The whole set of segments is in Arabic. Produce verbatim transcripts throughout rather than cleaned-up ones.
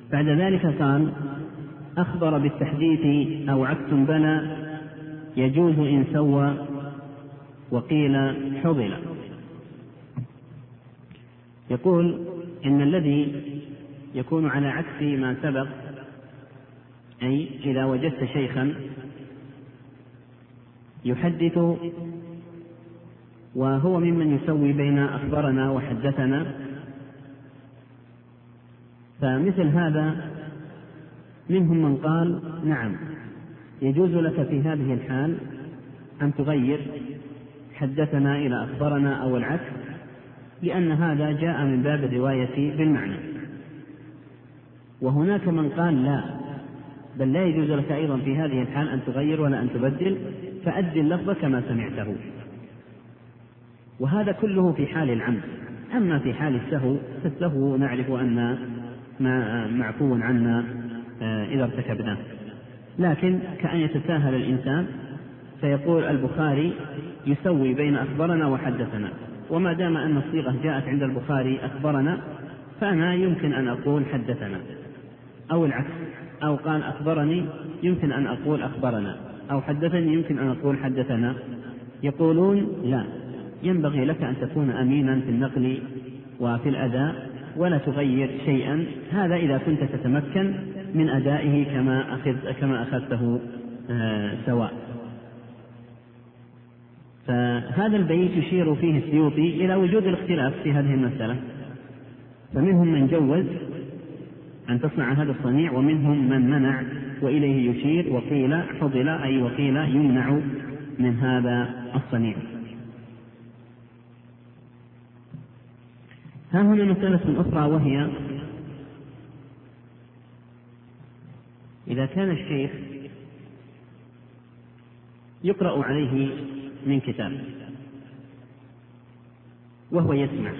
بعد ذلك قال: أخبر بالتحديث أو عكس بلى يجوز إن سوى وقيل حضل. يقول إن الذي يكون على عكس ما سبق، أي إذا وجدت شيخا يحدث وهو ممن يسوي بين أخبرنا وحدثنا، فمثل هذا منهم من قال: نعم، يجوز لك في هذه الحال أن تغير حدثنا إلى أخبرنا أو العكس، لأن هذا جاء من باب الرواية بالمعنى. وهناك من قال: لا، بل لا يجوز لك أيضا في هذه الحال أن تغير ولا أن تبدل، فأد اللفظ كما سمعته. وهذا كله في حال العمد. أما في حال السهو فالسهو نعرف أن ما معفو عنا إذا ارتكبناه، لكن كأن يتساهل الإنسان فيقول البخاري يسوي بين أخبرنا وحدثنا، وما دام أن الصيغة جاءت عند البخاري أخبرنا فأنا يمكن أن أقول حدثنا، أو العكس، أو قال أخبرني يمكن أن أقول أخبرنا، أو حدثني يمكن أن أقول حدثنا. يقولون: لا، ينبغي لك أن تكون أمينا في النقل وفي الأداء ولا تغير شيئا، هذا إذا كنت تتمكن من أدائه كما أخذ كما أخذته آه سواء. فهذا البيت يشير فيه السيوطي إلى وجود الاختلاف في هذه المسألة، فمنهم من جوز أن تصنع هذا الصنيع، ومنهم من منع وإليه يشير: وقيل حضل، أي وقيل يمنع من هذا الصنيع. ها هنا مسألة أخرى، وهي إذا كان الشيخ يقرأ عليه من كتاب وهو يسمع،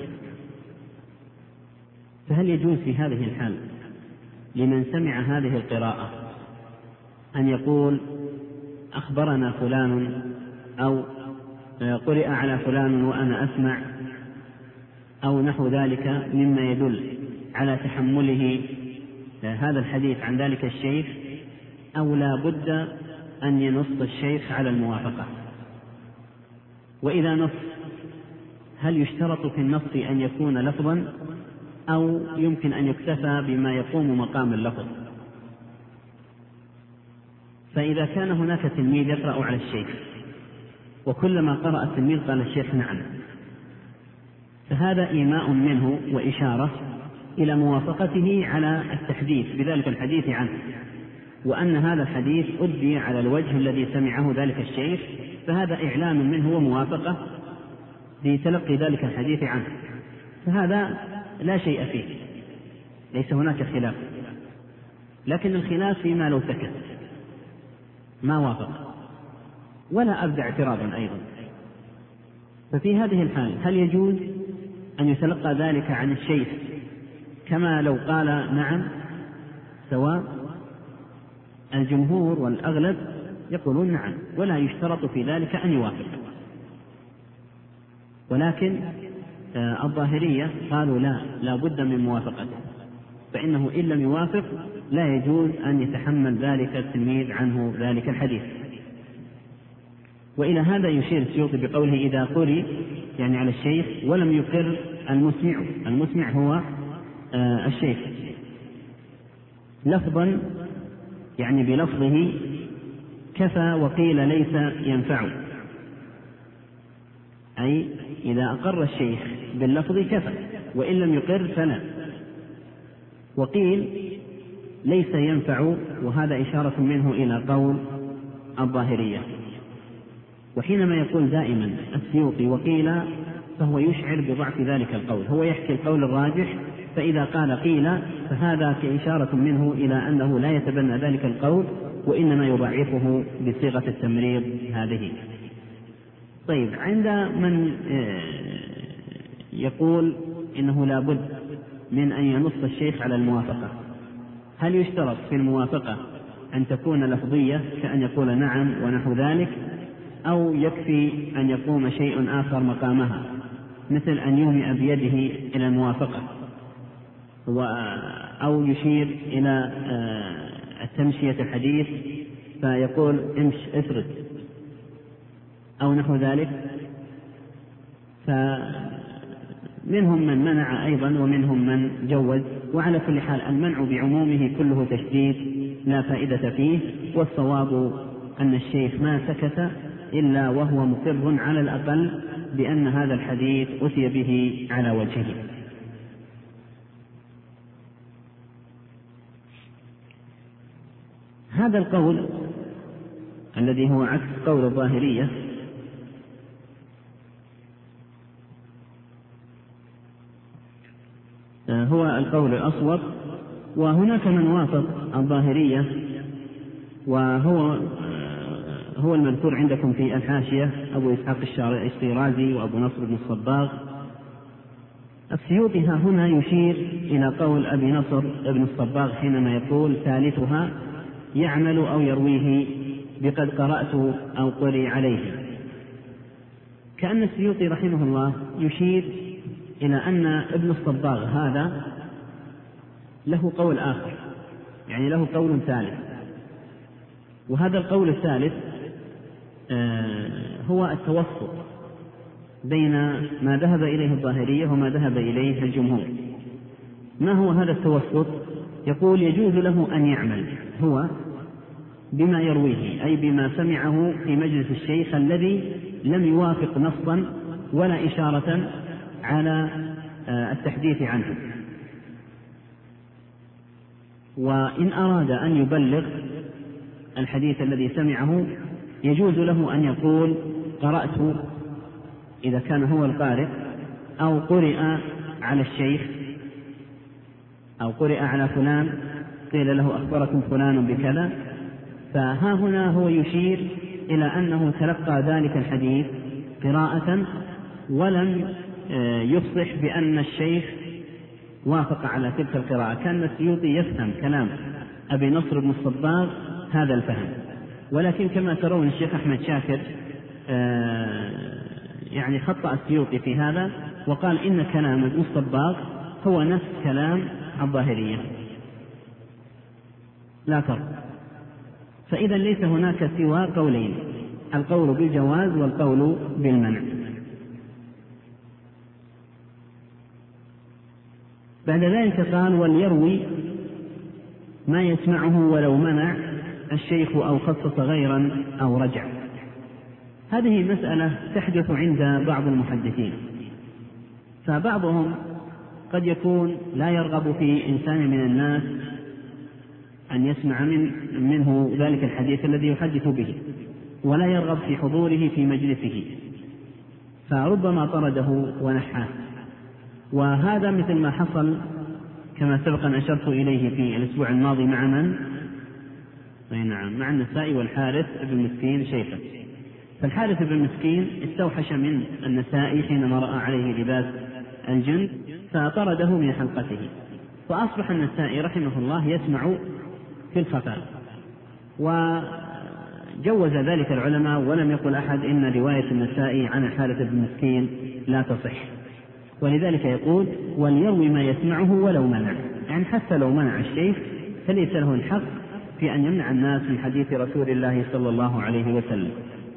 فهل يجوز في هذه الحال لمن سمع هذه القراءة أن يقول أخبرنا فلان، أو قرئ على فلان وأنا أسمع، أو نحو ذلك مما يدل على تحمله هذا الحديث عن ذلك الشيخ، أو لا بد أن ينص الشيخ على الموافقة؟ وإذا نص، هل يشترط في النص أن يكون لفظا، أو يمكن أن يكتفى بما يقوم مقام اللفظ؟ فإذا كان هناك تلميذ يقرأ على الشيخ، وكلما قرأ التلميذ قال الشيخ نعم، فهذا إيماء منه وإشارة إلى موافقته على التحديث بذلك الحديث عنه، وأن هذا الحديث أدي على الوجه الذي سمعه ذلك الشيخ، فهذا إعلام منه وموافقة لتلقي ذلك الحديث عنه، فهذا لا شيء فيه، ليس هناك خلاف. لكن الخلاف فيما لو سكت ما وافق ولا أبدع اعتراضا أيضا، ففي هذه الحال هل يجوز أن يتلقى ذلك عن الشيخ كما لو قال نعم سواء؟ الجمهور والأغلب يقولون نعم، ولا يشترط في ذلك أن يوافق، ولكن الظاهرية قالوا لا، لا بد من موافقته، فإنه إن لم يوافق لا يجوز أن يتحمل ذلك التلميذ عنه ذلك الحديث. وإلى هذا يشير السيوطي بقوله إذا قرئ يعني على الشيخ ولم يقر المسمع، المسمع هو آه الشيخ، لفظا يعني بلفظه كفى وقيل ليس ينفع، أي إذا أقر الشيخ باللفظ كفى، وإن لم يقر فلا. وقيل ليس ينفع، وهذا إشارة منه إلى قول الظاهرية. وحينما يقول دائما السيوطي وقيل فهو يشعر بضعف ذلك القول، هو يحكي القول الراجح، فإذا قال قيل فهذا كإشارة منه إلى أنه لا يتبنى ذلك القول، وإنما يضعفه بصيغة التمريض هذه. طيب، عند من يقول إنه لا بد من أن ينص الشيخ على الموافقة، هل يشترط في الموافقة أن تكون لفظية كأن يقول نعم ونحو ذلك، أو يكفي أن يقوم شيء آخر مقامها مثل أن يومئ بيده إلى الموافقة؟ أو يشير إلى التمشية الحديث فيقول امش افرد أو نحو ذلك. فمنهم من منع أيضا ومنهم من جوز، وعلى كل حال المنع بعمومه كله تشديد لا فائدة فيه، والصواب أن الشيخ ما سكت إلا وهو مقر على الأقل بأن هذا الحديث أتي به على وجهه. هذا القول الذي هو عكس قول الظاهرية هو القول الأصوب، وهناك من وافق الظاهرية وهو هو المذكور عندكم في الحاشية أبو إسحاق الشيرازي وأبو نصر بن الصباغ. السيوطي ها هنا يشير إلى قول أبي نصر بن الصباغ حينما يقول ثالثها يعمل أو يرويه بقد قرأت أو قرئ عليه، كأن السيوطي رحمه الله يشير إلى أن ابن الصباغ هذا له قول آخر، يعني له قول ثالث، وهذا القول الثالث هو التوسط بين ما ذهب إليه الظاهرية وما ذهب إليه الجمهور. ما هو هذا التوسط؟ يقول يجوز له أن يعمل هو بما يرويه، أي بما سمعه في مجلس الشيخ الذي لم يوافق نصا ولا إشارة على التحديث عنه، وإن أراد أن يبلغ الحديث الذي سمعه يجوز له أن يقول قرأت إذا كان هو القارئ، أو قرئ على الشيخ، أو قرئ على فلان قيل له أخبركم فلان بكذا. فها هنا هو يشير إلى أنه تلقى ذلك الحديث قراءة ولم يفصح بأن الشيخ وافق على تلك القراءة. كان السيوطي يفهم كلام أبي نصر بن الصباغ هذا الفهم، ولكن كما ترون الشيخ أحمد شاكر يعني خطأ السيوطي في هذا وقال إن كلام ابن الصباغ هو نفس كلام الظاهرية لا فرق. فإذا ليس هناك سوى قولين، القول بالجواز والقول بالمنع. بعد ذلك قال وليروي ما يسمعه ولو منع الشيخ أو خصص غيرا أو رجع. هذه مسألة تحدث عند بعض المحدثين، فبعضهم قد يكون لا يرغب في إنسان من الناس أن يسمع من منه ذلك الحديث الذي يحدث به، ولا يرغب في حضوره في مجلسه، فربما طرده ونحاه. وهذا مثل ما حصل كما سبق أن أشرت إليه في الأسبوع الماضي مع من؟ نعم، مع النسائي والحارث بن مسكين شيخه. فالحارث بن مسكين استوحش من النسائي حينما رأى عليه لباس الجند فطرده من حلقته، فأصبح النسائي رحمه الله يسمع في الخفاء، وجوز ذلك العلماء ولم يقل أحد إن رواية النسائي عن الحارث بن مسكين لا تصح. ولذلك يقول وليروي ما يسمعه ولو منع، يعني حتى لو منع الشيخ فليس له الحق في أن يمنع الناس من حديث رسول الله صلى الله عليه وسلم،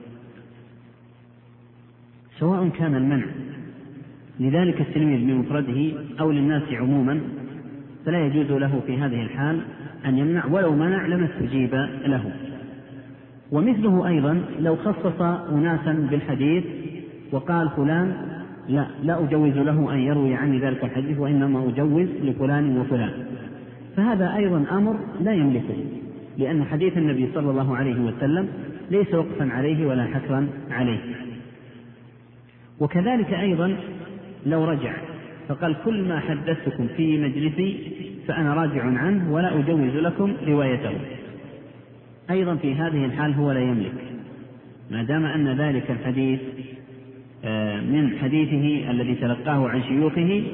سواء كان المنع لذلك التلميذ بمفرده أو للناس عموما، فلا يجوز له في هذه الحال أن يمنع، ولو منع لما استجيب له. ومثله أيضا لو خصص أناسا بالحديث وقال فلان لا لا أجوز له أن يروي عني ذلك الحديث وإنما أجوز لفلان وفلان، فهذا أيضا أمر لا يملكه، لأن حديث النبي صلى الله عليه وسلم ليس وقفا عليه ولا حكرا عليه. وكذلك أيضا لو رجع فقال كل ما حدثتكم في مجلسي فأنا راجع عنه ولا أجوز لكم روايته، أيضا في هذه الحال هو لا يملك، ما دام أن ذلك الحديث من حديثه الذي تلقاه عن شيوخه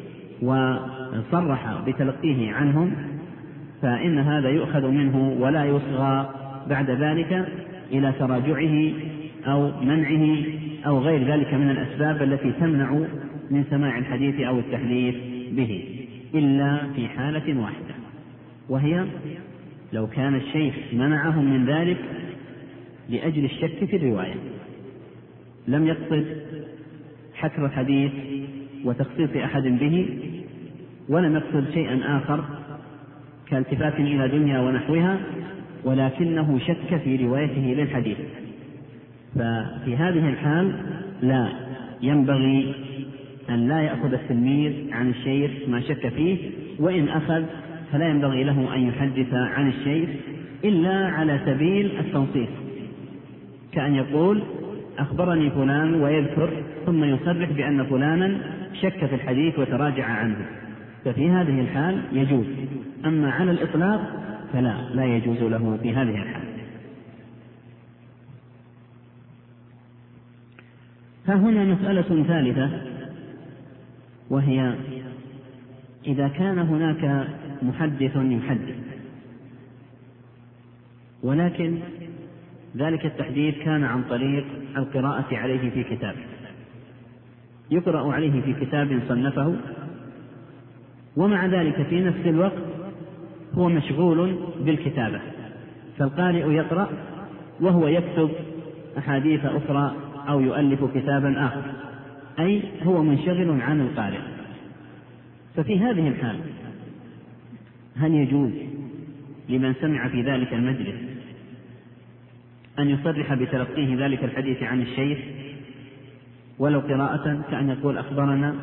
وصرح بتلقيه عنهم، فإن هذا يؤخذ منه ولا يصغى بعد ذلك إلى تراجعه أو منعه أو غير ذلك من الأسباب التي تمنع من سماع الحديث أو التحديث به. إلا في حالة واحدة، وهي لو كان الشيخ منعهم من ذلك لأجل الشك في الرواية، لم يقصد حكر الحديث وتخصيص أحد به، ولم يقصد شيئا آخر كالتفات إلى دنيا ونحوها، ولكنه شك في روايته للحديث، ففي هذه الحال لا ينبغي أن لا يأخذ التلميذ عن الشيخ ما شك فيه، وإن أخذ فلا ينبغي له أن يحدث عن الشيخ إلا على سبيل التنصيص، كأن يقول أخبرني فلان ويذكر ثم يصرح بأن فلانا شك في الحديث وتراجع عنه، ففي هذه الحال يجوز، أما على الإطلاق فلا لا يجوز له في هذه الحال. ها هنا مسألة ثالثة، وهي إذا كان هناك محدث يحدث ولكن ذلك التحديث كان عن طريق القراءة عليه في كتاب، يقرأ عليه في كتاب صنفه، ومع ذلك في نفس الوقت هو مشغول بالكتابة، فالقارئ يقرأ وهو يكتب أحاديث أخرى أو يؤلف كتابا آخر، أي هو منشغل عن القارئ. ففي هذه الحال هل يجوز لمن سمع في ذلك المجلس أن يصرح بتلقيه ذلك الحديث عن الشيخ ولو قراءة، كأن يقول أخبرنا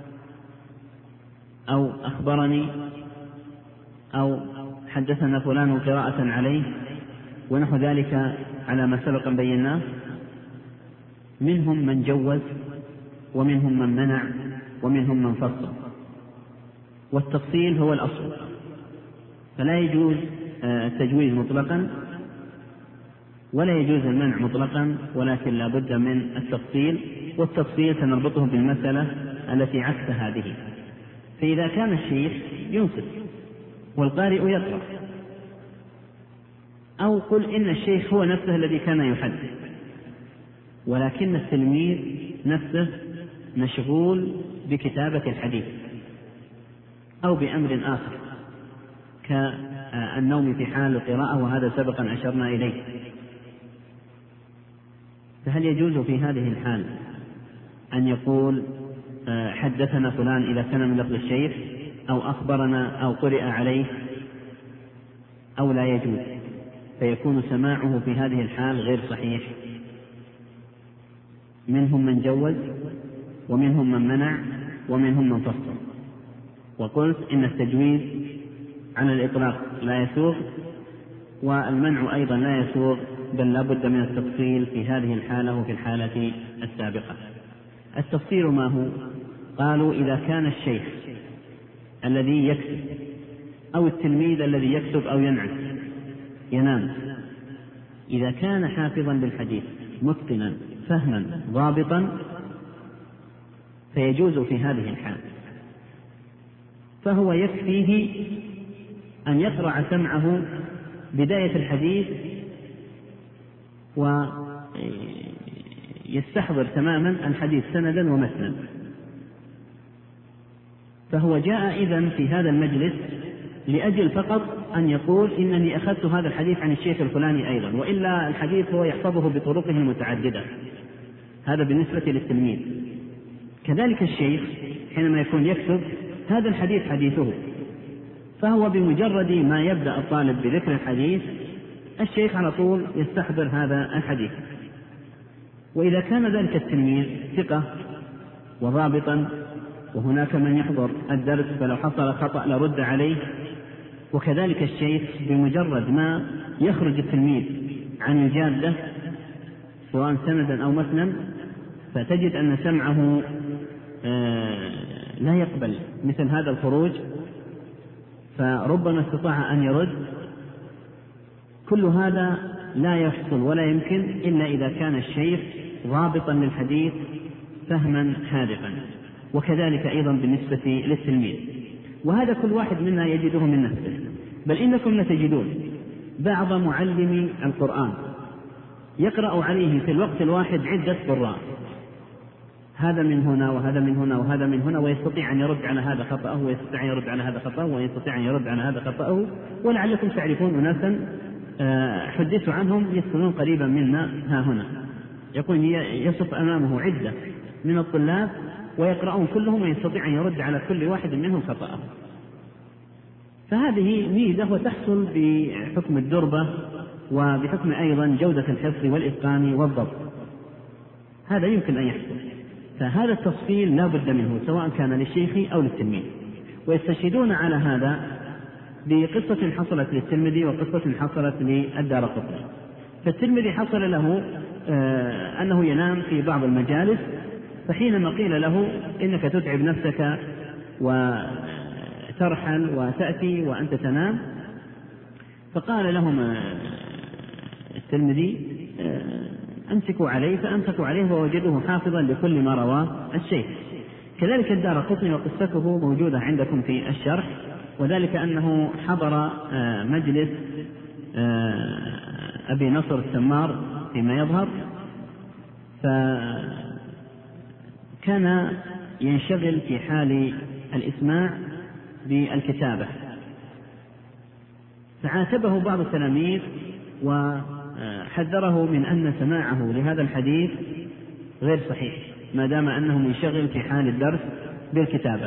أو أخبرني أو حدثنا فلان قراءة عليه ونحو ذلك على ما سبق بيناه؟ منهم من جوز ومنهم من منع ومنهم من فصل، والتفصيل هو الأصل، فلا يجوز التجويز مطلقا ولا يجوز المنع مطلقا، ولكن لا بد من التفصيل، والتفصيل سنربطه بالمسألة التي عكس هذه. فإذا كان الشيخ ينصت والقارئ يقرأ، أو قل إن الشيخ هو نفسه الذي كان يحدث ولكن التلميذ نفسه مشغول بكتابة الحديث أو بأمر آخر كالنوم في حال القراءة، وهذا سبقا أشرنا إليه، فهل يجوز في هذه الحال أن يقول حدثنا فلان إذا كان من لفظ الشيخ، أو أخبرنا أو قرئ عليه، أو لا يجوز، فيكون سماعه في هذه الحال غير صحيح؟ منهم من جوز ومنهم من منع ومنهم من فصل، وقلت إن التجويز على الإطلاق لا يسوغ والمنع أيضا لا يسوغ، بل لا بد من التفصيل في هذه الحالة وفي الحالة السابقة. التفصيل ما هو؟ قالوا إذا كان الشيخ الذي يكتب أو التلميذ الذي يكتب أو ينعس ينام، إذا كان حافظا للحديث متقنا فهما ضابطا فيجوز في هذه الحال، فهو يكفيه أن يقرأ سمعه بداية الحديث ويستحضر تماما الحديث سندا ومتنا، فهو جاء إذن في هذا المجلس لأجل فقط أن يقول إنني أخذت هذا الحديث عن الشيخ الفلاني أيضا، وإلا الحديث هو يحفظه بطرقه المتعددة. هذا بالنسبة للتلميذ. كذلك الشيخ حينما يكون يكتب هذا الحديث حديثه، فهو بمجرد ما يبدأ الطالب بذكر الحديث الشيخ على طول يستحضر هذا الحديث. وإذا كان ذلك التلميذ ثقة وضابطا وهناك من يحضر الدرس فلو حصل خطأ لرد عليه، وكذلك الشيخ بمجرد ما يخرج التلميذ عن الجادة سواء سندا أو متنا فتجد أن سمعه لا يقبل مثل هذا الخروج، فربما استطاع أن يرد. كل هذا لا يحصل ولا يمكن إلا إذا كان الشيخ ضابطا للحديث فهما حاذقا، وكذلك أيضا بالنسبة للتلميذ. وهذا كل واحد منا يجده من نفسه، بل إنكم لتجدون بعض معلمي القرآن يقرأ عليه في الوقت الواحد عدة قراء، هذا من هنا وهذا من هنا وهذا من هنا، ويستطيع أن يرد على هذا خطأه ويستطيع أن يرد على هذا خطأه ويستطيع أن يرد على هذا خطأه. ولعلكم تعرفون أناسا حدثوا عنهم يسكنون قريبا منا ها هنا، يقول يصف أمامه عدة من الطلاب ويقرؤون كلهم ويستطيع أن يرد على كل واحد منهم خطأه. فهذه ميزة وتحصل بحكم الدربة وبحكم أيضا جودة الحفظ والإتقان والضبط، هذا يمكن أن يحصل. فهذا التفصيل لا بد منه سواء كان للشيخ أو للتلميذ. ويستشهدون على هذا بقصة حصلت للترمذي وقصة حصلت للدارقطني. فالترمذي حصل له آه أنه ينام في بعض المجالس، فحينما قيل له إنك تتعب نفسك وترحل وتأتي وأنت تنام، فقال لهم الترمذي آه أمسكوا عليه، فأمسكوا عليه ووجدوه حافظا لكل ما رواه الشيخ. كذلك الدارقطني وقصته موجودة عندكم في الشرح، وذلك أنه حضر مجلس أبي نصر السمار فيما يظهر، فكان ينشغل في حال الإسماع بالكتابة، فعاتبه بعض التلاميذ وحذره من أن سماعه لهذا الحديث غير صحيح ما دام أنه منشغل في حال الدرس بالكتابة.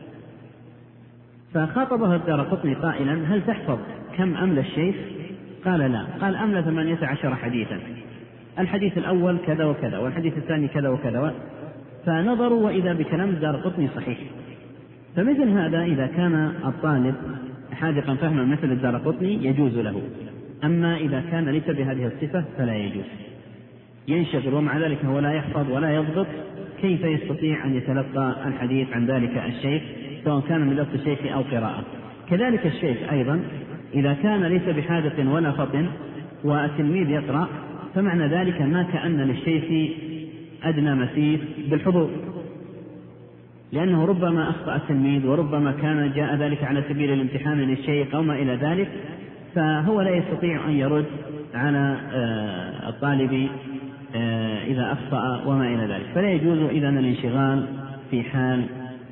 فخاطبه الدارقطني قائلا: هل تحفظ كم أملى الشيخ؟ قال: لا. قال: أملى ثمانية عشر حديثا، الحديث الأول كذا وكذا والحديث الثاني كذا وكذا. فنظروا وإذا بكلام الدارقطني صحيح. فمثل هذا إذا كان الطالب حاذقا فهما مثل الدارقطني يجوز له، أما إذا كان ليس بهذه الصفة فلا يجوز، ينشغل ومع ذلك هو لا يحفظ ولا يضبط، كيف يستطيع أن يتلقى الحديث عن ذلك الشيخ سواء كان من لفظ الشيخ أو قراءة؟ كذلك الشيخ أيضا إذا كان ليس بحاذق ولا فطن والتلميذ يقرأ، فمعنى ذلك ما كأن للشيخ أدنى مسيس بالحضور، لأنه ربما أخطأ التلميذ وربما كان جاء ذلك على سبيل الامتحان للشيخ أو ما إلى ذلك، فهو لا يستطيع أن يرد على الطالب إذا أخطأ وما إلى ذلك. فلا يجوز إذن الانشغال في حال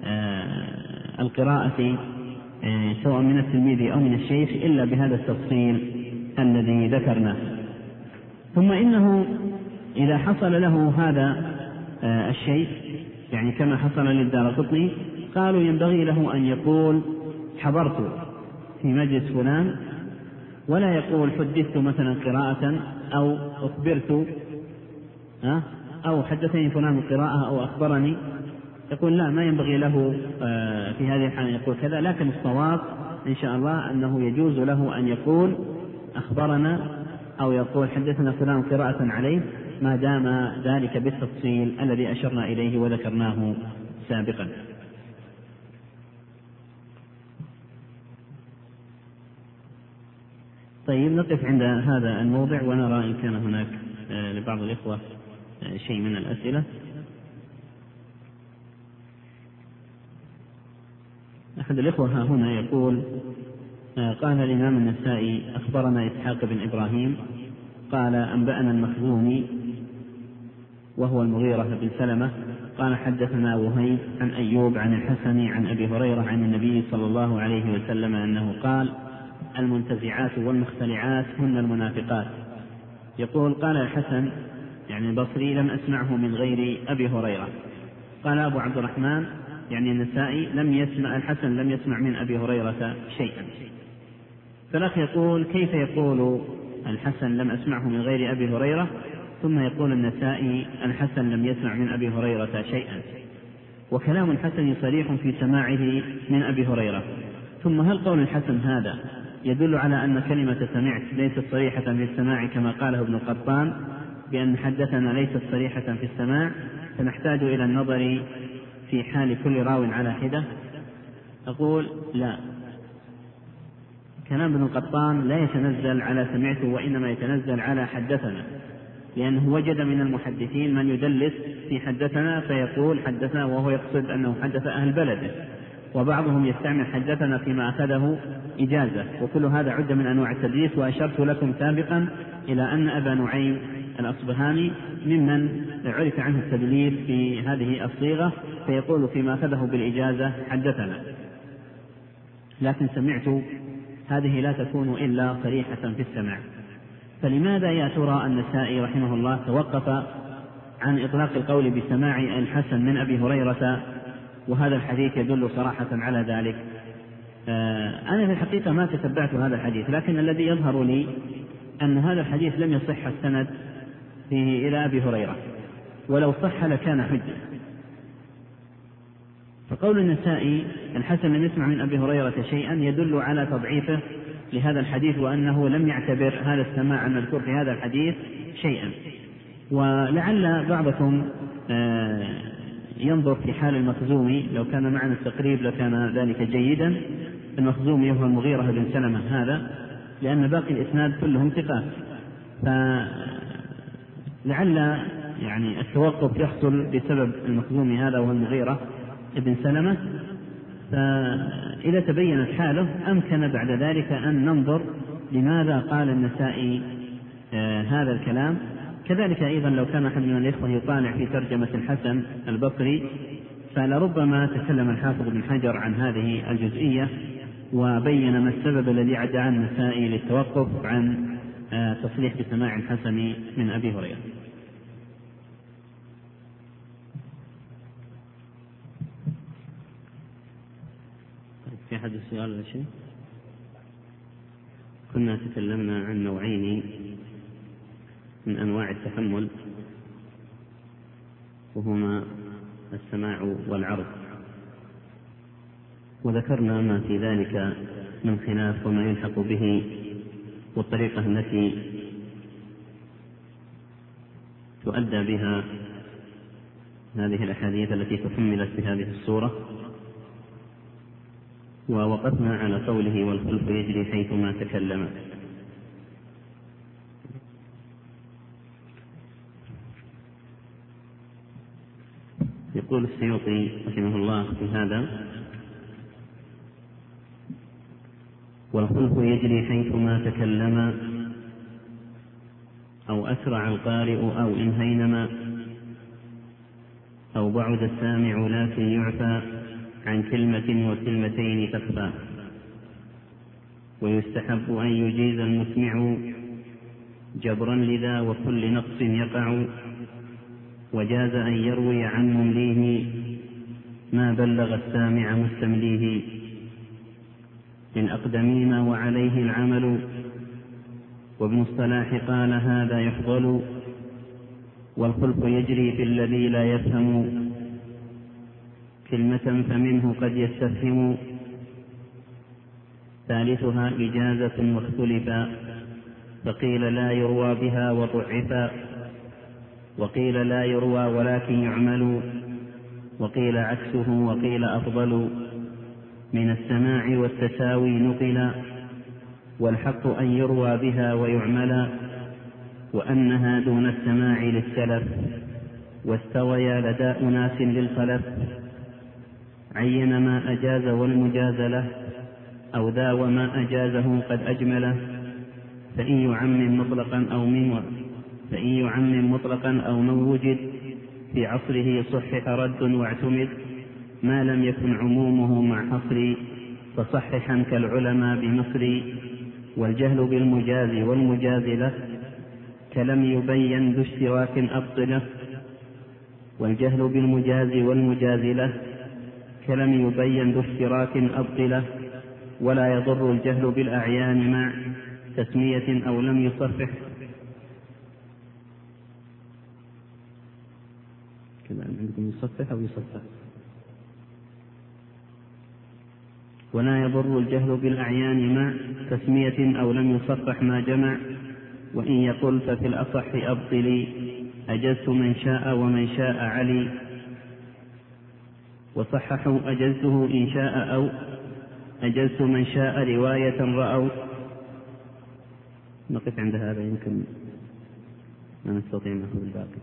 القراءة سواء من التلميذ أو من الشيخ إلا بهذا التفصيل الذي ذكرناه. ثم إنه إذا حصل له هذا الشيء يعني كما حصل للدارقطني، قالوا ينبغي له أن يقول حضرت في مجلس فلان، ولا يقول حدثت مثلا قراءة أو أخبرت أو حدثني فلان قراءة أو أخبرني. يقول لا، ما ينبغي له في هذه الحالة يقول كذا، لكن الصواب إن شاء الله أنه يجوز له أن يقول أخبرنا أو يقول حدثنا فلان قراءة عليه، ما دام ذلك بالتفصيل الذي أشرنا إليه وذكرناه سابقا. طيب، نقف عند هذا الموضع ونرى إن كان هناك لبعض الإخوة شيء من الأسئلة. أحد الإخوة ها هنا يقول: قال الإمام النسائي أخبرنا إسحاق بن إبراهيم قال أنبأنا المخزومي وهو المغيرة بن سلمة قال حدثنا وهيب عن أيوب عن الحسن عن أبي هريرة عن النبي صلى الله عليه وسلم أنه قال: المنتزعات والمختلعات هن المنافقات. يقول: قال الحسن يعني البصري: لم أسمعه من غير أبي هريرة. قال أبو عبد الرحمن يعني النسائي: لم يسمع الحسن لم يسمع من أبي هريرة شيئا. فالأخ يقول: كيف يقول الحسن لم أسمعه من غير أبي هريرة ثم يقول النسائي الحسن لم يسمع من أبي هريرة شيئا؟ وكلام الحسن صريح في سماعه من أبي هريرة. ثم هل قول الحسن هذا يدل على أن كلمة سمعت ليست صريحة في السماع كما قاله ابن القطان بأن حدثنا ليست صريحة في السماع، فنحتاج إلى النظر في حال كل راو على حدة؟ أقول: لا، كلام ابن القطان لا يتنزل على سمعته وإنما يتنزل على حدثنا، لأنه وجد من المحدثين من يدلس في حدثنا فيقول حدثنا وهو يقصد أنه حدث أهل بلده، وبعضهم يستعمل حدثنا فيما أخذه إجازة، وكل هذا عد من أنواع التدليس. وأشرت لكم سابقا إلى أن أبا نعيم الأصبهاني ممن عرف عنه التدليس في هذه الصيغة، فيقول فيما أخذه بالإجازة حدثنا، لكن سمعت هذه لا تكون إلا صريحة في السماع. فلماذا يا ترى النسائي رحمه الله توقف عن إطلاق القول بسماع الحسن من أبي هريرة وهذا الحديث يدل صراحة على ذلك؟ أنا في الحقيقة ما تتبعت هذا الحديث، لكن الذي يظهر لي أن هذا الحديث لم يصح السند فيه إلى أبي هريرة، ولو صح لكان حجة. فقول النسائي الحسن لم يسمع من أبي هريرة شيئا يدل على تضعيفه لهذا الحديث، وأنه لم يعتبر هذا السماع المذكور في هذا الحديث شيئا. ولعل بعضكم ينظر في حال المخزومي، لو كان معنا التقريب لكان ذلك جيدا. المخزومي هو المغيرة بن سلمة هذا، لأن باقي الإسناد كلهم ثقات، فلعل يعني التوقف يحصل بسبب المخزومي هذا وهو المغيرة بن سلمة. فإذا تبينت حاله أمكن بعد ذلك أن ننظر لماذا قال النسائي آه هذا الكلام. كذلك أيضا لو كان أحد من الإخوة يطالع في ترجمة الحسن البصري فلربما تكلم الحافظ بن حجر عن هذه الجزئية وبين ما السبب الذي دعا النسائي للتوقف عن آه تصريح بسماع الحسن من أبي هريرة. في أحد السؤال ولا شيء؟ كنا تكلمنا عن نوعين من أنواع التحمل، وهما السماع والعرض، وذكرنا ما في ذلك من خلاف وما يلحق به والطريقة التي تؤدى بها هذه الأحاديث التي تحملت بهذه الصورة. ووقفنا على قوله والخلف يجري حيثما تكلم. يقول السيوطي رحمه الله في هذا: والخلف يجري حيثما تكلم أو أسرع القارئ أو إن هينما أو بعد السامع لكن يعفى عن كلمة وكلمتين تخفى، ويستحب أن يجيز المسمع جبرا لذا وكل نقص يقع، وجاز أن يروي عن ممليه ما بلغ السامع مستمليه للأقدمين وعليه العمل، وابن الصلاح قال هذا يفضل، والخلف يجري في الذي لا يفهم كلمة فمنه قد يستفهم، ثالثها إجازة واختلفا فقيل لا يروى بها وضعفا، وقيل لا يروى ولكن يعمل، وقيل عكسه وقيل أفضل، من السماع والتساوي نقلا، والحق أن يروى بها ويعمل، وأنها دون السماع للسلف، واستويا لدى أناس للخلف، عين ما أجاز والمجاز له، أو ذا وما أجازه قد أجمله، فإن يعمم مطلقا أو من فإن يعمم مطلقا أو من وجد في عصره صحح رد واعتمد، ما لم يكن عمومه مع حصر فصححا كالعلماء بمصر، والجهل بالمجاز والمجاز له كلم يبين ذو اشتراك أبطله، والجهل بالمجاز والمجاز له كلم يبين ذو اشتراك أبطله، ولا يضر الجهل بالأعيان مع تسمية أو لم يصفح. كذا عندكم يصفح أو يصفح. ولا يضر الجهل بالأعيان مع تسمية أو لم يصفح ما جمع، وإن يقل ففي الأصح أبطلي أجزت من شاء ومن شاء علي، وصححوا أجزته إن شاء أو أجزت من شاء رواية رأوا. نقف عند هذا، يمكن ما نستطيع نأخذ الباقي.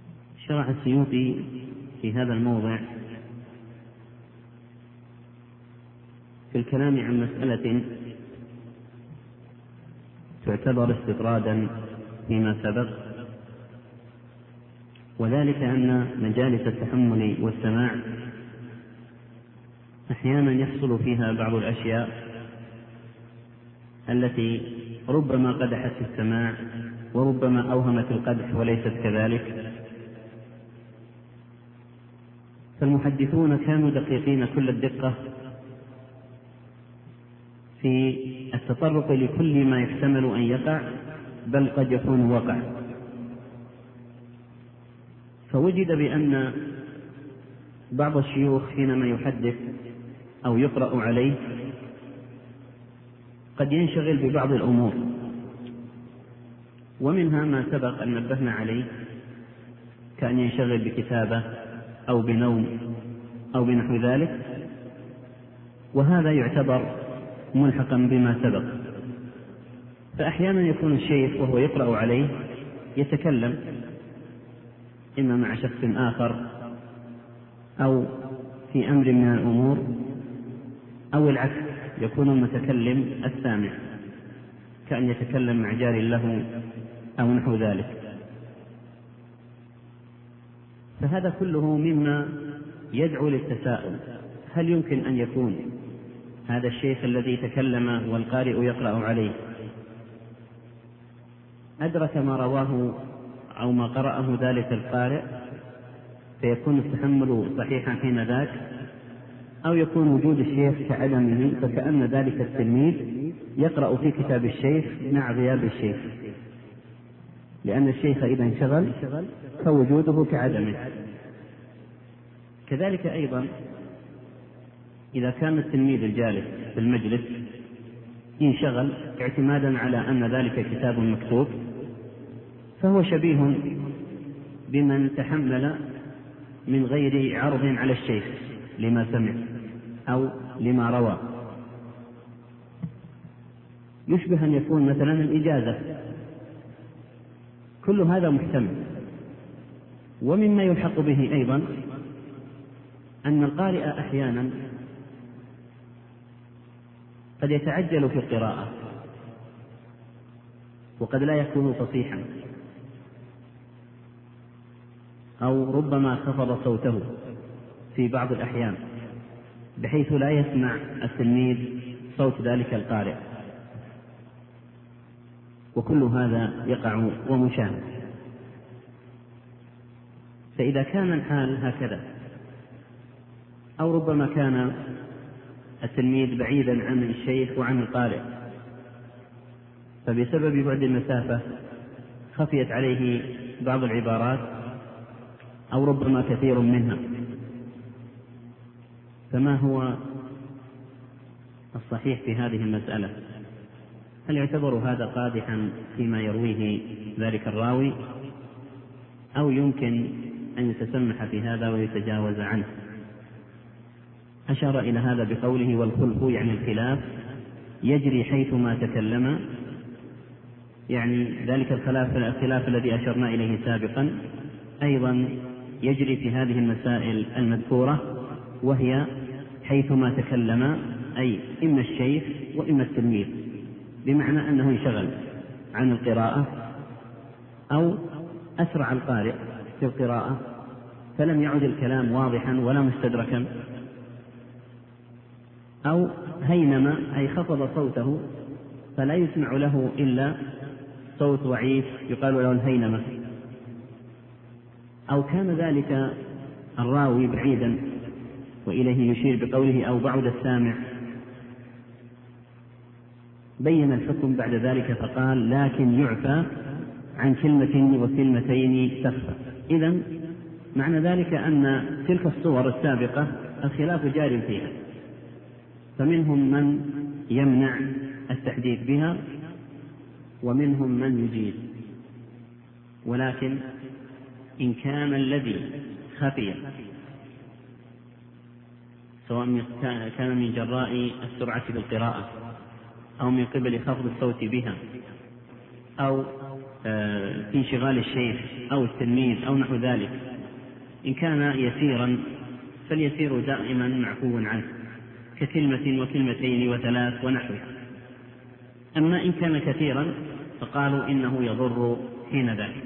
شرع السيوطي في هذا الموضع في الكلام عن مسألة تعتبر استطرادا فيما سبق، وذلك أن مجالس التحمل والسماع أحيانا يحصل فيها بعض الأشياء التي ربما قدحت في السماع وربما أوهمت القدح وليست كذلك. فالمحدثون كانوا دقيقين كل الدقة في التطرق لكل ما يحتمل أن يقع، بل قد يكون وقع. فوجد بأن بعض الشيوخ حينما يحدث أو يقرأ عليه قد ينشغل ببعض الأمور، ومنها ما سبق أن نبهنا عليه كأن ينشغل بكتابة أو بنوم أو بنحو ذلك، وهذا يعتبر ملحقا بما سبق. فأحيانا يكون الشيخ وهو يقرأ عليه يتكلم إما مع شخص آخر أو في أمر من الأمور، أو العكس يكون المتكلم السامع كأن يتكلم مع جار له أو نحو ذلك. فهذا كله مما يدعو للتساؤل: هل يمكن أن يكون هذا الشيخ الذي تكلم والقارئ يقرأ عليه أدرك ما رواه أو ما قرأه ذلك القارئ فيكون التحمل صحيحا حين ذاك، أو يكون وجود الشيخ كعدمه فكأن ذلك التلميذ يقرأ في كتاب الشيخ مع غياب الشيخ، لأن الشيخ إذا انشغل فوجوده كعدمه. كذلك أيضا إذا كان التلميذ الجالس في المجلس انشغل اعتمادا على أن ذلك كتاب مكتوب، فهو شبيه بمن تحمل من غير عرض على الشيخ لما سمع أو لما روى. يشبه أن يكون مثلا الإجازة. كل هذا محتمل. ومما يلحق به أيضا أن القارئ أحيانا قد يتعجل في القراءة وقد لا يكون فصيحا، أو ربما خفض صوته في بعض الأحيان بحيث لا يسمع التلميذ صوت ذلك القارئ، وكل هذا يقع ومشاهد. فإذا كان الحال هكذا، أو ربما كان التلميذ بعيدا عن الشيخ وعن القارئ، فبسبب بعد المسافة خفيت عليه بعض العبارات أو ربما كثير منها، فما هو الصحيح في هذه المسألة؟ هل يعتبر هذا قادحا فيما يرويه ذلك الراوي، أو يمكن أن يتسمح في هذا ويتجاوز عنه؟ أشار إلى هذا بقوله: والخلف يعني الخلاف يجري حيثما تكلم، يعني ذلك الخلاف, الخلاف الذي أشرنا إليه سابقا أيضا يجري في هذه المسائل المذكورة، وهي حيثما تكلم، أي إما الشيخ وإما التلميذ، بمعنى أنه انشغل عن القراءة أو أسرع القارئ في القراءة فلم يعد الكلام واضحا ولا مستدركا، أو هينما أي خفض صوته فلا يسمع له إلا صوت ضعيف يقال له الهينمة، أو كان ذلك الراوي بعيدا وإليه يشير بقوله أو بعد السامع. بين الحكم بعد ذلك فقال: لكن يعفى عن كلمة وكلمتين تخفى. إذن معنى ذلك أن تلك الصور السابقة الخلاف جار فيها، فمنهم من يمنع التحديث بها ومنهم من يجيز، ولكن إن كان الذي خفي سواء كان من جراء السرعة بالقراءة أو من قبل خفض الصوت بها أو في انشغال الشيخ أو التلميذ أو نحو ذلك، إن كان يسيرا فاليسير دائما معفو عنه، ككلمة وكلمتين وثلاث ونحوها. أما إن كان كثيرا فقالوا إنه يضر حين ذلك.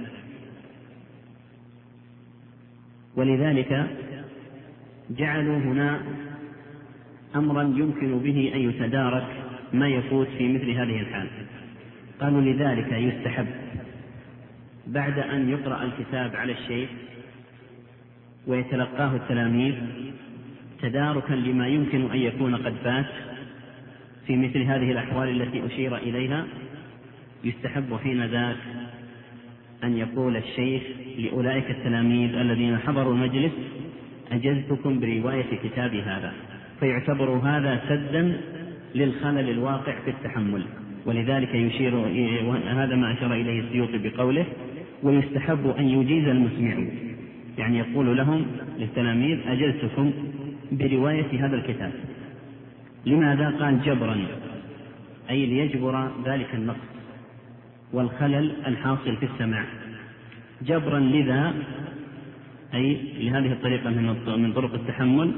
ولذلك جعلوا هنا أمرا يمكن به أن يتدارك ما يفوت في مثل هذه الحال. قالوا لذلك يستحب بعد أن يقرأ الكتاب على الشيخ ويتلقاه التلاميذ تداركا لما يمكن أن يكون قد فات في مثل هذه الأحوال التي أشير إليها، يستحب حين ذاك أن يقول الشيخ لأولئك التلاميذ الذين حضروا المجلس: أجزتكم برواية كتابي هذا، فيعتبر هذا سدا للخلل الواقع في التحمل. ولذلك يشير هذا ما أشار إليه السيوطي بقوله: ويستحب أن يجيز المسمع، يعني يقول لهم للتلاميذ: أجزتكم برواية هذا الكتاب. لماذا؟ قال جبرا، أي ليجبر ذلك النقص والخلل الحاصل في السماع. جبرا لذا، أي لهذه الطريقة من طرق التحمل،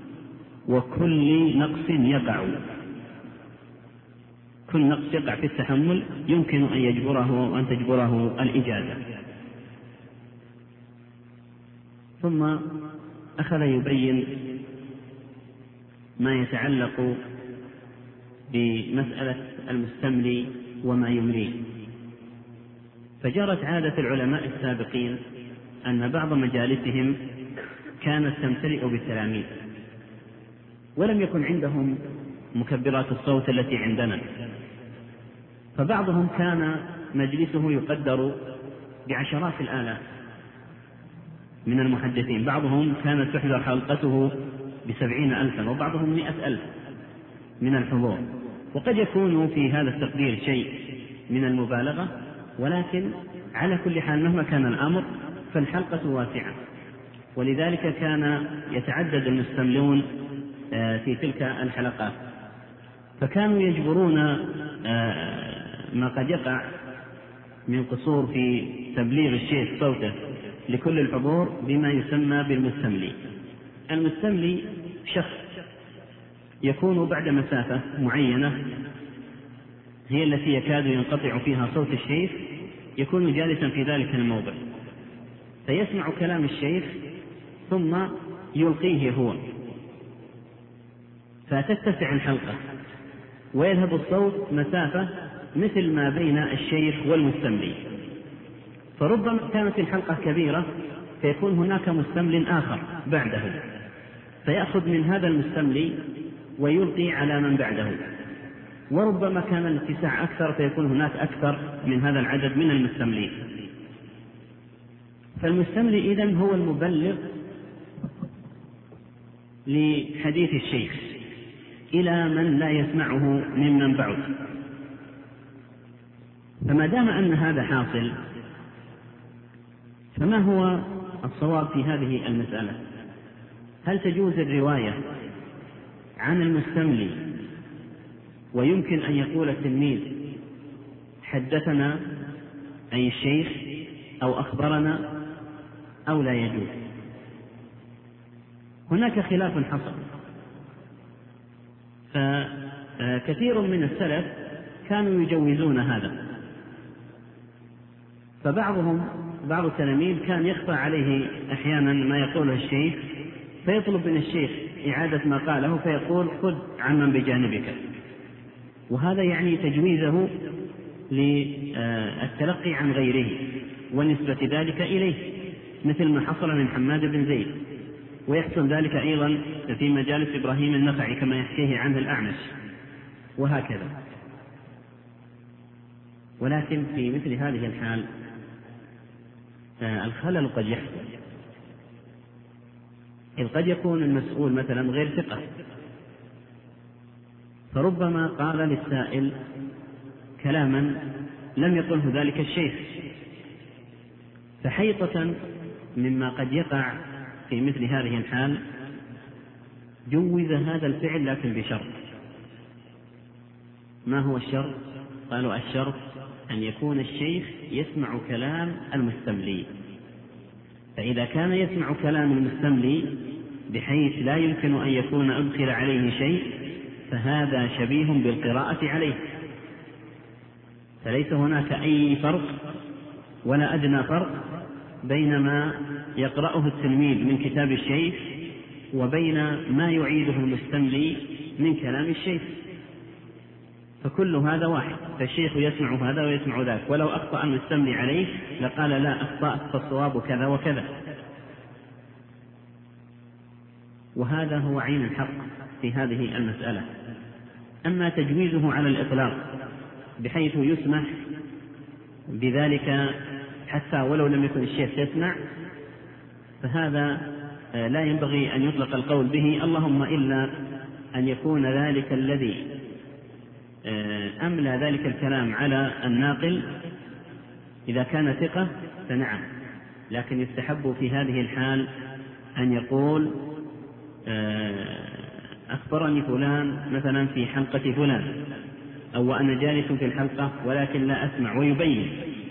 وكل نقص يقع، كل نقص يقع في التحمل يمكن أن يجبره أن تجبره الإجازة. ثم أخذ يبين ما يتعلق بمسألة المستملي وما يمليه. فجرت عادة العلماء السابقين أن بعض مجالسهم كانت تمتلئ بالتلاميذ، ولم يكن عندهم مكبرات الصوت التي عندنا، فبعضهم كان مجلسه يقدر بعشرات الآلاف من المحدثين، بعضهم كانت تحضر حلقته بسبعين ألفا، وبعضهم مئة ألف من الحضور. وقد يكون في هذا التقدير شيء من المبالغة، ولكن على كل حال مهما كان الأمر فالحلقة واسعة، ولذلك كان يتعدد المستملون في تلك الحلقات، فكانوا يجبرون ما قد يقع من قصور في تبليغ الشيخ صوته لكل الحضور بما يسمى بالمستملي. المستملي شخص يكون بعد مسافة معينة هي التي يكاد ينقطع فيها صوت الشيخ، يكون جالسا في ذلك الموضع فيسمع كلام الشيخ ثم يلقيه هو، فتتسع الحلقة ويذهب الصوت مسافة مثل ما بين الشيخ والمستملي. فربما كانت الحلقة كبيرة فيكون هناك مستمل آخر بعده، فيأخذ من هذا المستملي ويلقي على من بعده، وربما كان الاتساع أكثر فيكون هناك أكثر من هذا العدد من المستملين. فالمستملي إذن هو المبلغ لحديث الشيخ إلى من لا يسمعه ممن بعد. فما دام أن هذا حاصل، فما هو الصواب في هذه المسألة؟ هل تجوز الرواية عن المستملي ويمكن أن يقول التلميذ حدثنا أي الشيخ أو أخبرنا، أو لا يجوز؟ هناك خلاف حصل، فكثير من السلف كانوا يجوزون هذا، فبعضهم بعض التلاميذ كان يخفى عليه أحيانا ما يقوله الشيخ فيطلب من الشيخ إعادة ما قاله فيقول خذ عمن بجانبك، وهذا يعني تجويزه للتلقي عن غيره ونسبة ذلك إليه، مثل ما حصل من حماد بن زيد، ويحصل ذلك أيضا في مجالس إبراهيم النخعي كما يحكيه عنه الأعمش وهكذا. ولكن في مثل هذه الحال الخلل قد يحصل، إذ قد يكون المسؤول مثلا غير ثقة، فربما قال للسائل كلاما لم يقله ذلك الشيخ، فحيطة مما قد يقع في مثل هذه الحال جوز هذا الفعل، لكن بشرط. ما هو الشرط؟ قالوا الشرط أن يكون الشيخ يسمع كلام المستملي، فإذا كان يسمع كلام المستملي بحيث لا يمكن أن يكون أدخل عليه شيء فهذا شبيه بالقراءة عليه، فليس هناك أي فرق ولا أدنى فرق بين ما يقرأه التلميذ من كتاب الشيخ وبين ما يعيده المستملي من كلام الشيخ، فكل هذا واحد، فالشيخ يسمع هذا ويسمع ذاك، ولو أخطأ المستملي عليه لقال لا أخطأت فالصواب كذا وكذا. وهذا هو عين الحق في هذه المسألة. أما تجويزه على الإطلاق بحيث يسمح بذلك حتى ولو لم يكن الشيخ يسمع، فهذا لا ينبغي أن يطلق القول به، اللهم إلا أن يكون ذلك الذي أملى ذلك الكلام على الناقل إذا كان ثقة فنعم، لكن يستحب في هذه الحال أن يقول أخبرني فلان مثلا في حلقة فلان، أو أنا جالس في الحلقة ولكن لا أسمع، ويبين.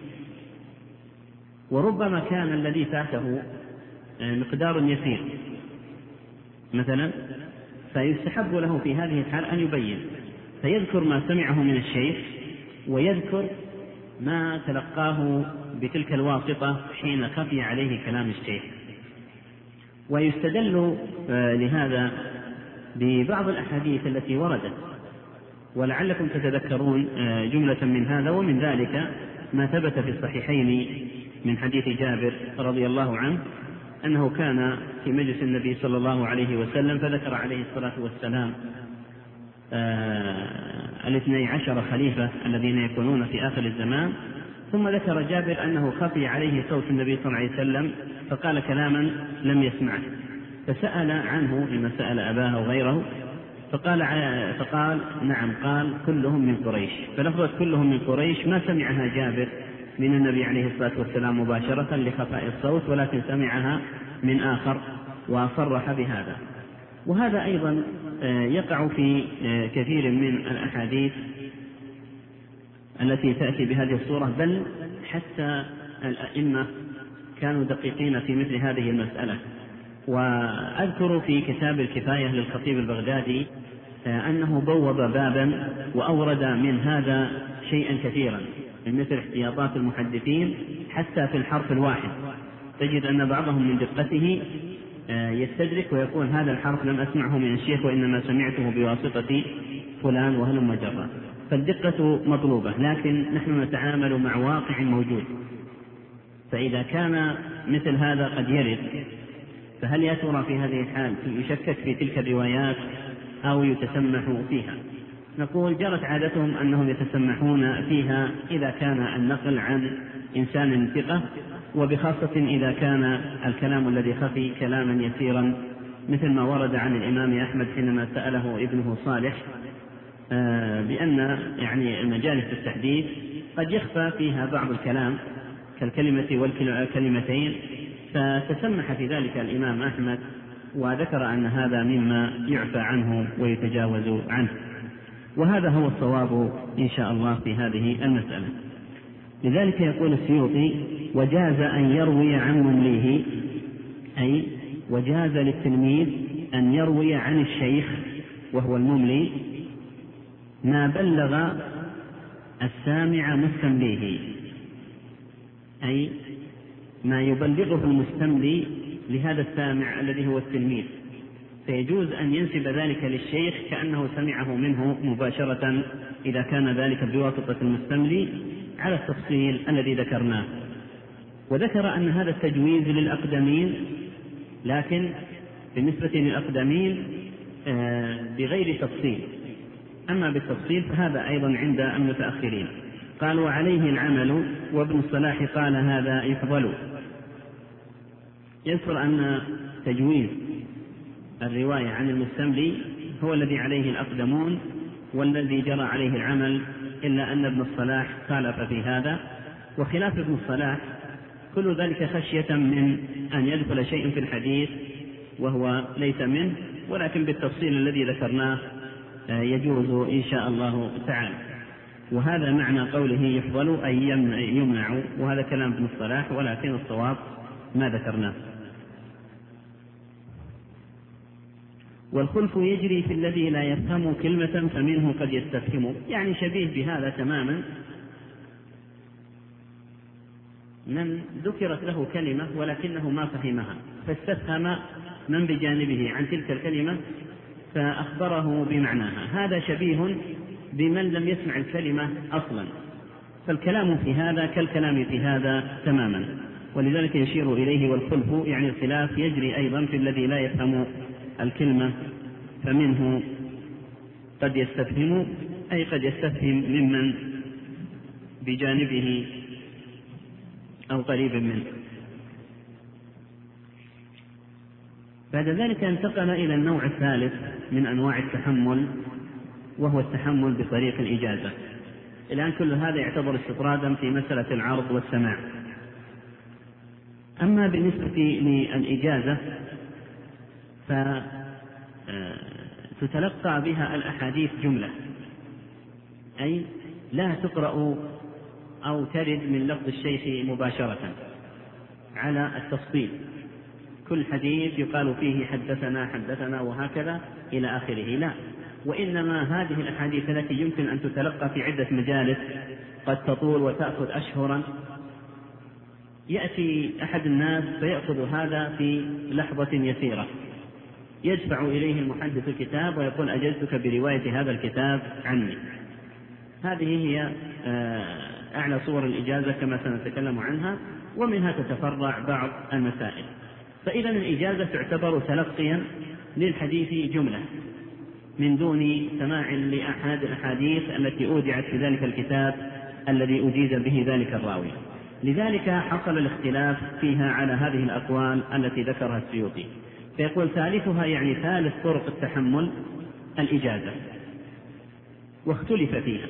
وربما كان الذي فاته مقدار يسير مثلا، فيستحب له في هذه الحال أن يبين، فيذكر ما سمعه من الشيخ ويذكر ما تلقاه بتلك الواسطة حين خفي عليه كلام الشيخ. ويستدل لهذا ببعض الأحاديث التي وردت، ولعلكم تتذكرون جملة من هذا، ومن ذلك ما ثبت في الصحيحين من حديث جابر رضي الله عنه أنه كان في مجلس النبي صلى الله عليه وسلم فذكر عليه الصلاة والسلام الاثني عشر خليفة الذين يكونون في آخر الزمان، ثم ذكر جابر أنه خفي عليه صوت النبي صلى الله عليه وسلم فقال كلاما لم يسمعه، فسأل عنه لما سأل أباه وغيره، فقال, فقال نعم، قال كلهم من قريش، فلفظت كلهم من قريش ما سمعها جابر من النبي عليه الصلاة والسلام مباشرة لخفاء الصوت، ولكن سمعها من آخر وصرح بهذا. وهذا أيضا يقع في كثير من الأحاديث التي تأتي بهذه الصورة، بل حتى الأئمة كانوا دقيقين في مثل هذه المسألة. وأذكر في كتاب الكفاية للخطيب البغدادي أنه بوب بابا وأورد من هذا شيئا كثيرا، من مثل احتياطات المحدثين حتى في الحرف الواحد، تجد أن بعضهم من دقته يستدرك ويقول هذا الحرف لم أسمعه من الشيخ وإنما سمعته بواسطة فلان وهلم جرا. فالدقة مطلوبة، لكن نحن نتعامل مع واقع موجود، فإذا كان مثل هذا قد يرد، فهل يا ترى في هذه الحال يشكك في تلك الروايات أو يتسمح فيها؟ نقول جرت عادتهم أنهم يتسمحون فيها إذا كان النقل عن إنسان ثقة، وبخاصة إذا كان الكلام الذي خفي كلاما يسيرا، مثل ما ورد عن الإمام أحمد حينما سأله ابنه صالح بأن يعني المجالس التحديث قد يخفى فيها بعض الكلام كالكلمة والكلمتين، فتسمح في ذلك الإمام أحمد وذكر أن هذا مما يعفى عنه ويتجاوز عنه، وهذا هو الصواب إن شاء الله في هذه المسألة. لذلك يقول السيوطي وجاز أن يروي عن ممليه، أي وجاز للتلميذ أن يروي عن الشيخ وهو المملي ما بلغ السامع مستمليه، أي ما يبلغه المستملي لهذا السامع الذي هو التلميذ، فيجوز أن ينسب ذلك للشيخ كأنه سمعه منه مباشرة إذا كان ذلك بواسطة المستملي على التفصيل الذي ذكرناه. وذكر أن هذا التجويز للأقدمين، لكن بالنسبة للأقدمين بغير تفصيل، أما بالتفصيل فهذا أيضا عند المتأخرين. قال وعليه العمل، وابن الصلاح قال هذا يفضل. يذكر أن تجويز الرواية عن المستملي هو الذي عليه الأقدمون والذي جرى عليه العمل، إلا أن ابن الصلاح خالف في هذا. وخلاف ابن الصلاح كل ذلك خشية من أن يدخل شيء في الحديث وهو ليس منه، ولكن بالتفصيل الذي ذكرناه يجوز إن شاء الله تعالى. وهذا معنى قوله يفضل أي يمنع، وهذا كلام ابن الصلاح، ولكن الصواب ما ذكرناه. والخلف يجري في الذي لا يفهم كلمة فمنه قد يستفهم، يعني شبيه بهذا تماما. من ذكرت له كلمة ولكنه ما فهمها فاستفهم من بجانبه عن تلك الكلمة فأخبره بمعناها، هذا شبيه بمن لم يسمع الكلمة أصلا، فالكلام في هذا كالكلام في هذا تماما. ولذلك يشير إليه والخلف يعني الخلاف يجري أيضا في الذي لا يفهم الكلمة فمنه قد يستفهم، أي قد يستفهم ممن بجانبه أو قريب منه. بعد ذلك انتقل إلى النوع الثالث من أنواع التحمل، وهو التحمل بطريق الإجازة. الآن كل هذا يعتبر استطرادا في مسألة العرض والسماع. أما بالنسبة للإجازة فتتلقى بها الأحاديث جملة، أي لا تقرأ أو ترد من لفظ الشيخ مباشرة على التفصيل، كل حديث يقال فيه حدثنا حدثنا وهكذا إلى آخره، لا، وإنما هذه الأحاديث التي يمكن أن تتلقى في عدة مجالس قد تطول وتأخذ أشهرا، يأتي أحد الناس فيأخذ هذا في لحظة يسيرة، يدفع إليه المحدث الكتاب ويقول أجزتك برواية هذا الكتاب عني. هذه هي أعلى صور الإجازة كما سنتكلم عنها، ومنها تتفرع بعض المسائل. فإذا الإجازة تعتبر تلقيا للحديث جملة من دون سماع لأحد الأحاديث التي أودعت في ذلك الكتاب الذي أجيز به ذلك الراوي. لذلك حصل الاختلاف فيها على هذه الأقوال التي ذكرها السيوطي، فيقول ثالثها يعني ثالث طرق التحمل الإجازة، واختلف فيها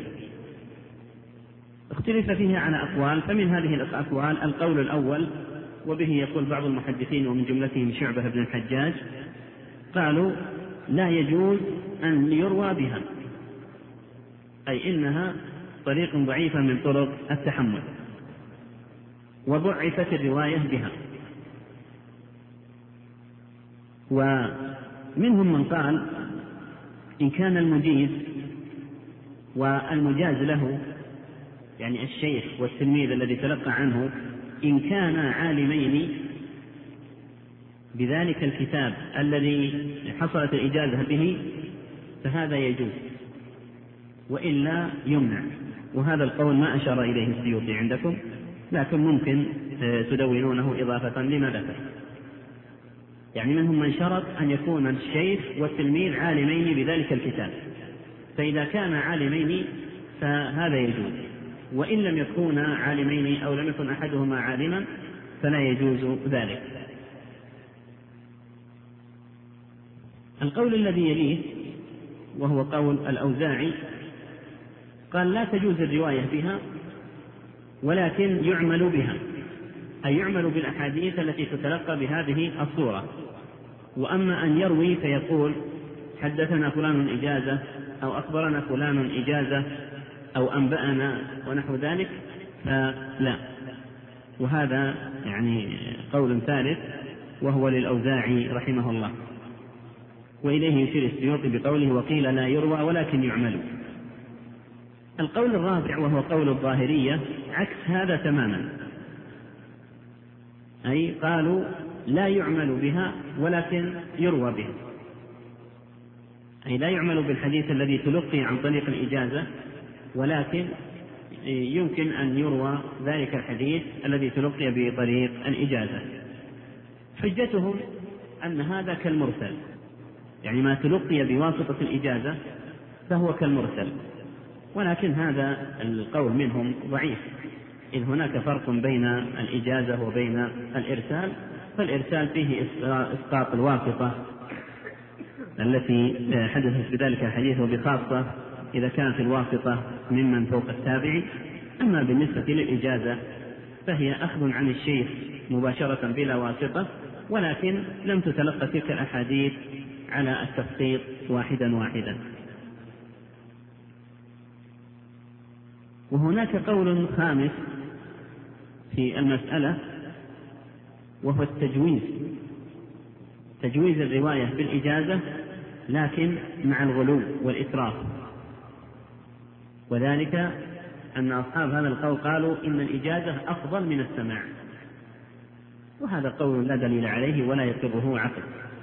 اختلف فيها على أقوال. فمن هذه الأقوال القول الأول، وبه يقول بعض المحدثين ومن جملتهم شعبة بن الحجاج، قالوا لا يجوز أن يروى بها، أي إنها طريق ضعيفة من طرق التحمل وضعفت الرواية بها. ومنهم من قال إن كان المجيز والمجاز له، يعني الشيخ والتلميذ الذي تلقى عنه، إن كانا عالمين بذلك الكتاب الذي حصلت الإجازة به فهذا يجوز، وإلا يمنع. وهذا القول ما أشار إليه السيوطي عندكم، لكن ممكن تدونونه إضافة لما ذكر. يعني منهم من شرط أن يكون الشيخ والتلميذ عالمين بذلك الكتاب، فإذا كان عالمين فهذا يجوز، وإن لم يكونا عالمين أو لم يكن أحدهما عالما فلا يجوز ذلك. القول الذي يليه وهو قول الأوزاعي قال لا تجوز الرواية بها، ولكن يعمل بها، أي يعمل بالأحاديث التي تتلقى بهذه الصورة. وأما أن يروي فيقول حدثنا فلان إجازة أو أخبرنا فلان إجازة أو أنبأنا ونحو ذلك فلا. وهذا يعني قول ثالث وهو للأوزاعي رحمه الله، وإليه يشير السيوطي بقوله وقيل لا يروى ولكن يعمل. القول الرابع وهو قول الظاهرية عكس هذا تماما، أي قالوا لا يعمل بها ولكن يروى بها، أي لا يعمل بالحديث الذي تلقي عن طريق الإجازة، ولكن يمكن أن يروى ذلك الحديث الذي تلقي بطريق الإجازة. حجتهم أن هذا كالمرسل، يعني ما تلقي بواسطة الإجازة فهو كالمرسل، ولكن هذا القول منهم ضعيف، إذ هناك فرق بين الإجازة وبين الإرسال. فالإرسال فيه إسقاط الواسطة التي حدثت بذلك الحديث، وبخاصة إذا كانت الواسطة ممن فوق التابع. أما بالنسبة للإجازة فهي أخذ عن الشيخ مباشرة بلا واسطة، ولكن لم تتلقى تلك الأحاديث على التفصيل واحدا واحدا. وهناك قول خامس في المسألة وهو التجويز، تجويز الرواية بالإجازة لكن مع الغلو والإسراف، وذلك أن أصحاب هذا القول قالوا إن الإجازة أفضل من السماع، وهذا قول لا دليل عليه ولا يقره عقل.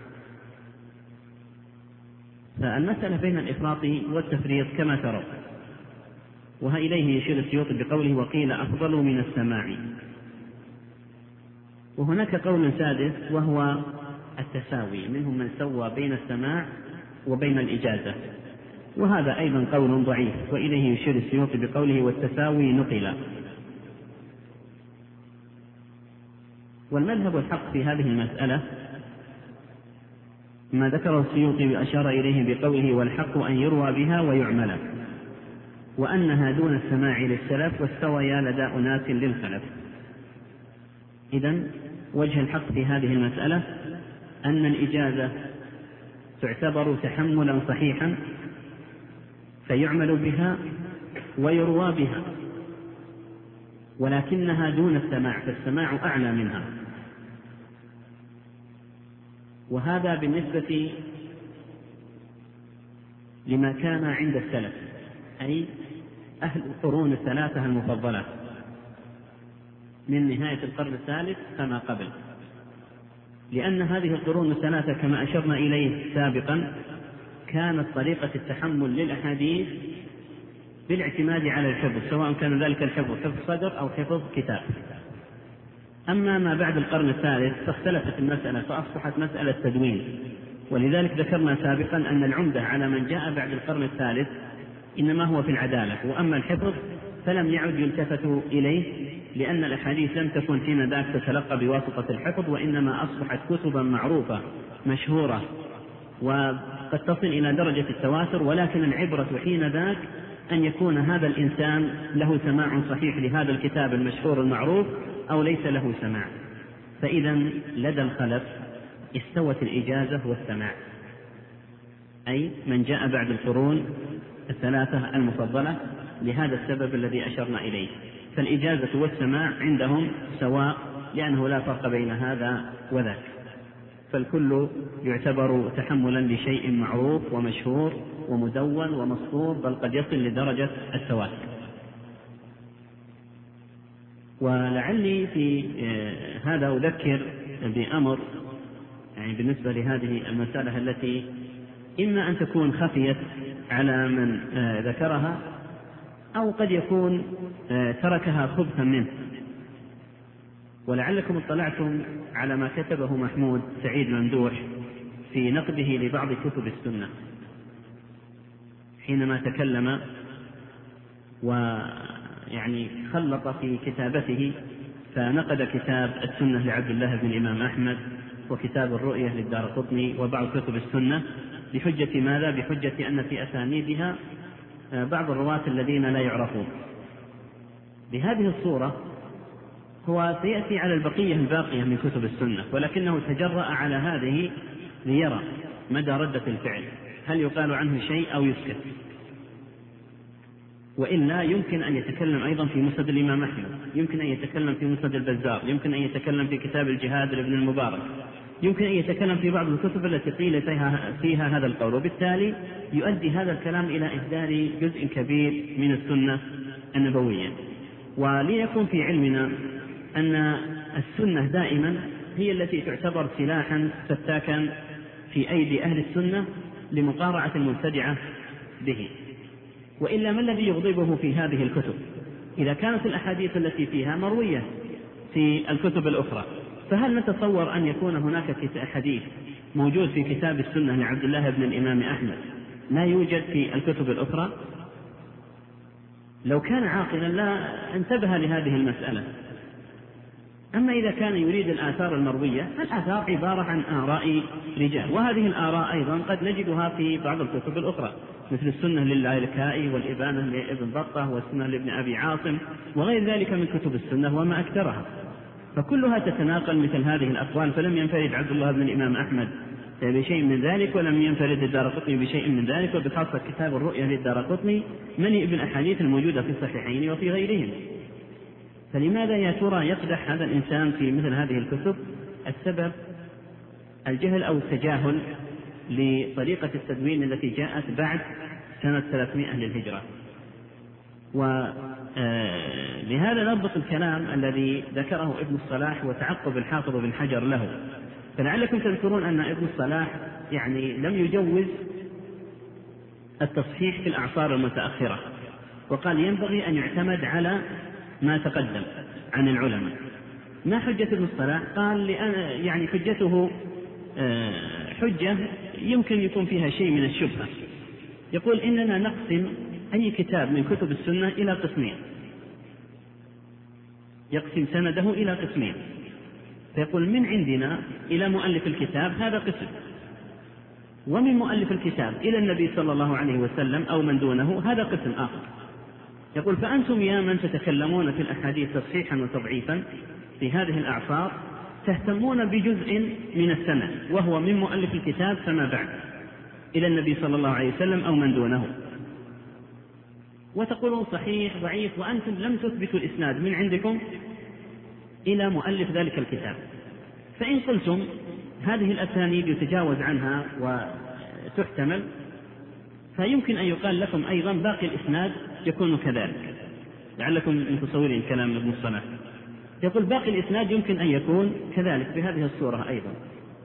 فالمسألة بين الإفراط والتفريط كما ترى، وإليه يشير السيوطي بقوله وقيل أفضل من السماع. وهناك قول سادس وهو التساوي، منهم من سوى بين السماع وبين الإجازة، وهذا أيضا قول ضعيف، وإليه يشير السيوطي بقوله والتساوي نقل. والمذهب الحق في هذه المسألة ما ذكره السيوطي وأشار إليه بقوله والحق أن يروى بها ويعمل، وأنها دون السماع للسلف واستويا لدى أناس للخلف. إذن وجه الحق في هذه المسألة أن الإجازة تعتبر تحملا صحيحا فيعمل بها ويروى بها، ولكنها دون السماع، فالسماع أعلى منها. وهذا بالنسبة لما كان عند السلف، أي أهل القرون الثلاثة المفضلة من نهاية القرن الثالث فما قبل، لأن هذه القرون الثلاثة كما أشرنا إليه سابقا كانت طريقة التحمل للأحاديث بالاعتماد على الحفظ، سواء كان ذلك الحفظ حفظ صدر أو حفظ كتاب. أما ما بعد القرن الثالث فاختلفت المسألة فأصبحت مسألة تدوين، ولذلك ذكرنا سابقا أن العمدة على من جاء بعد القرن الثالث إنما هو في العدالة، وأما الحفظ فلم يعد يلتفت إليه، لأن الأحاديث لم تكن حين ذاك تتلقى بواسطة الحفظ، وإنما أصبحت كتبا معروفة مشهورة وقد تصل إلى درجة التواتر، ولكن العبرة حين ذاك أن يكون هذا الإنسان له سماع صحيح لهذا الكتاب المشهور المعروف أو ليس له سماع. فإذا لدى الخلف استوت الإجازة والسماع، أي من جاء بعد القرون الثلاثة المفضلة لهذا السبب الذي أشرنا إليه، فالإجازة والسماع عندهم سواء، لأنه لا فرق بين هذا وذاك، فالكل يعتبر تحملا لشيء معروف ومشهور ومدون ومسطور، بل قد يصل لدرجة التواتر. ولعلي في هذا أذكر بأمر يعني بالنسبة لهذه المسألة التي إما أن تكون خفيت على من ذكرها أو قد يكون تركها خبثا منه، ولعلكم اطلعتم على ما كتبه محمود سعيد ممدوح في نقده لبعض كتب السنة حينما تكلم ويعني خلط في كتابته، فنقد كتاب السنة لعبد الله بن الإمام أحمد وكتاب الرؤية للدارقطني وبعض كتب السنة بحجة ماذا؟ بحجة أن في أسانيدها بعض الرواة الذين لا يعرفون. بهذه الصورة هو سيأتي على البقية الباقية من كتب السنة، ولكنه تجرأ على هذه ليرى مدى ردة الفعل، هل يقال عنه شيء أو يسكت، وإلا يمكن أن يتكلم أيضا في مسند الإمام أحمد، يمكن أن يتكلم في مسند البزار، يمكن أن يتكلم في كتاب الجهاد لابن المبارك، يمكن أن يتكلم في بعض الكتب التي قيل فيها, فيها هذا القول، وبالتالي يؤدي هذا الكلام إلى إهدار جزء كبير من السنة النبوية. وليكن في علمنا أن السنة دائما هي التي تعتبر سلاحا فتاكا في أيدي أهل السنة لمقارعة المبتدعة به، وإلا ما الذي يغضبه في هذه الكتب؟ إذا كانت الأحاديث التي فيها مروية في الكتب الأخرى، فهل نتصور أن يكون هناك حديث موجود في كتاب السنة لعبد الله بن الإمام أحمد لا يوجد في الكتب الأخرى؟ لو كان عاقلا لا انتبه لهذه المسألة. أما إذا كان يريد الآثار المروية، الآثار عبارة عن آراء رجال، وهذه الآراء أيضا قد نجدها في بعض الكتب الأخرى، مثل السنة للعلكائي والإبانة لابن بطة والسنة لابن أبي عاصم وغير ذلك من كتب السنة وما أكثرها، فكلها تتناقل مثل هذه الأقوال. فلم ينفرد عبد الله بن الإمام أحمد بشيء من ذلك، ولم ينفرد الدارقطني بشيء من ذلك، وبخاصة كتاب الرؤية للدارقطني مليء بالأحاديث الموجودة في الصحيحين وفي غيرهم. فلماذا يا ترى يقدح هذا الإنسان في مثل هذه الكتب؟ السبب الجهل أو التجاهل لطريقة التدوين التي جاءت بعد سنة ثلاثمائة للهجرة. ولهذا نربط الكلام الذي ذكره ابن الصلاح وتعقب الحافظ بن حجر له. فلعلكم تذكرون أن ابن الصلاح يعني لم يجوز التصحيح في الأعصار المتأخرة، وقال ينبغي أن يعتمد على ما تقدم عن العلماء. ما حجة ابن الصلاح؟ قال لأن يعني حجته حجة يمكن يكون فيها شيء من الشبهة. يقول إننا نقسم أي كتاب من كتب السنة إلى قسمين، يقسم سنده إلى قسمين، فيقول من عندنا إلى مؤلف الكتاب هذا قسم، ومن مؤلف الكتاب إلى النبي صلى الله عليه وسلم أو من دونه هذا قسم آخر. يقول فأنتم يا من تتكلمون في الأحاديث تصحيحا وتضعيفا في هذه الأعصار تهتمون بجزء من السنة وهو من مؤلف الكتاب فما بعد إلى النبي صلى الله عليه وسلم أو من دونه، وتقولون صحيح ضعيف وأنتم لم تثبتوا الإسناد من عندكم إلى مؤلف ذلك الكتاب. فإن قلتم هذه الأسانيد يتجاوز عنها وتحتمل، فيمكن أن يقال لكم أيضا باقي الإسناد يكون كذلك. لعلكم متصورين كلام ابن الصلاح. يقول باقي الإسناد يمكن أن يكون كذلك بهذه الصورة أيضا.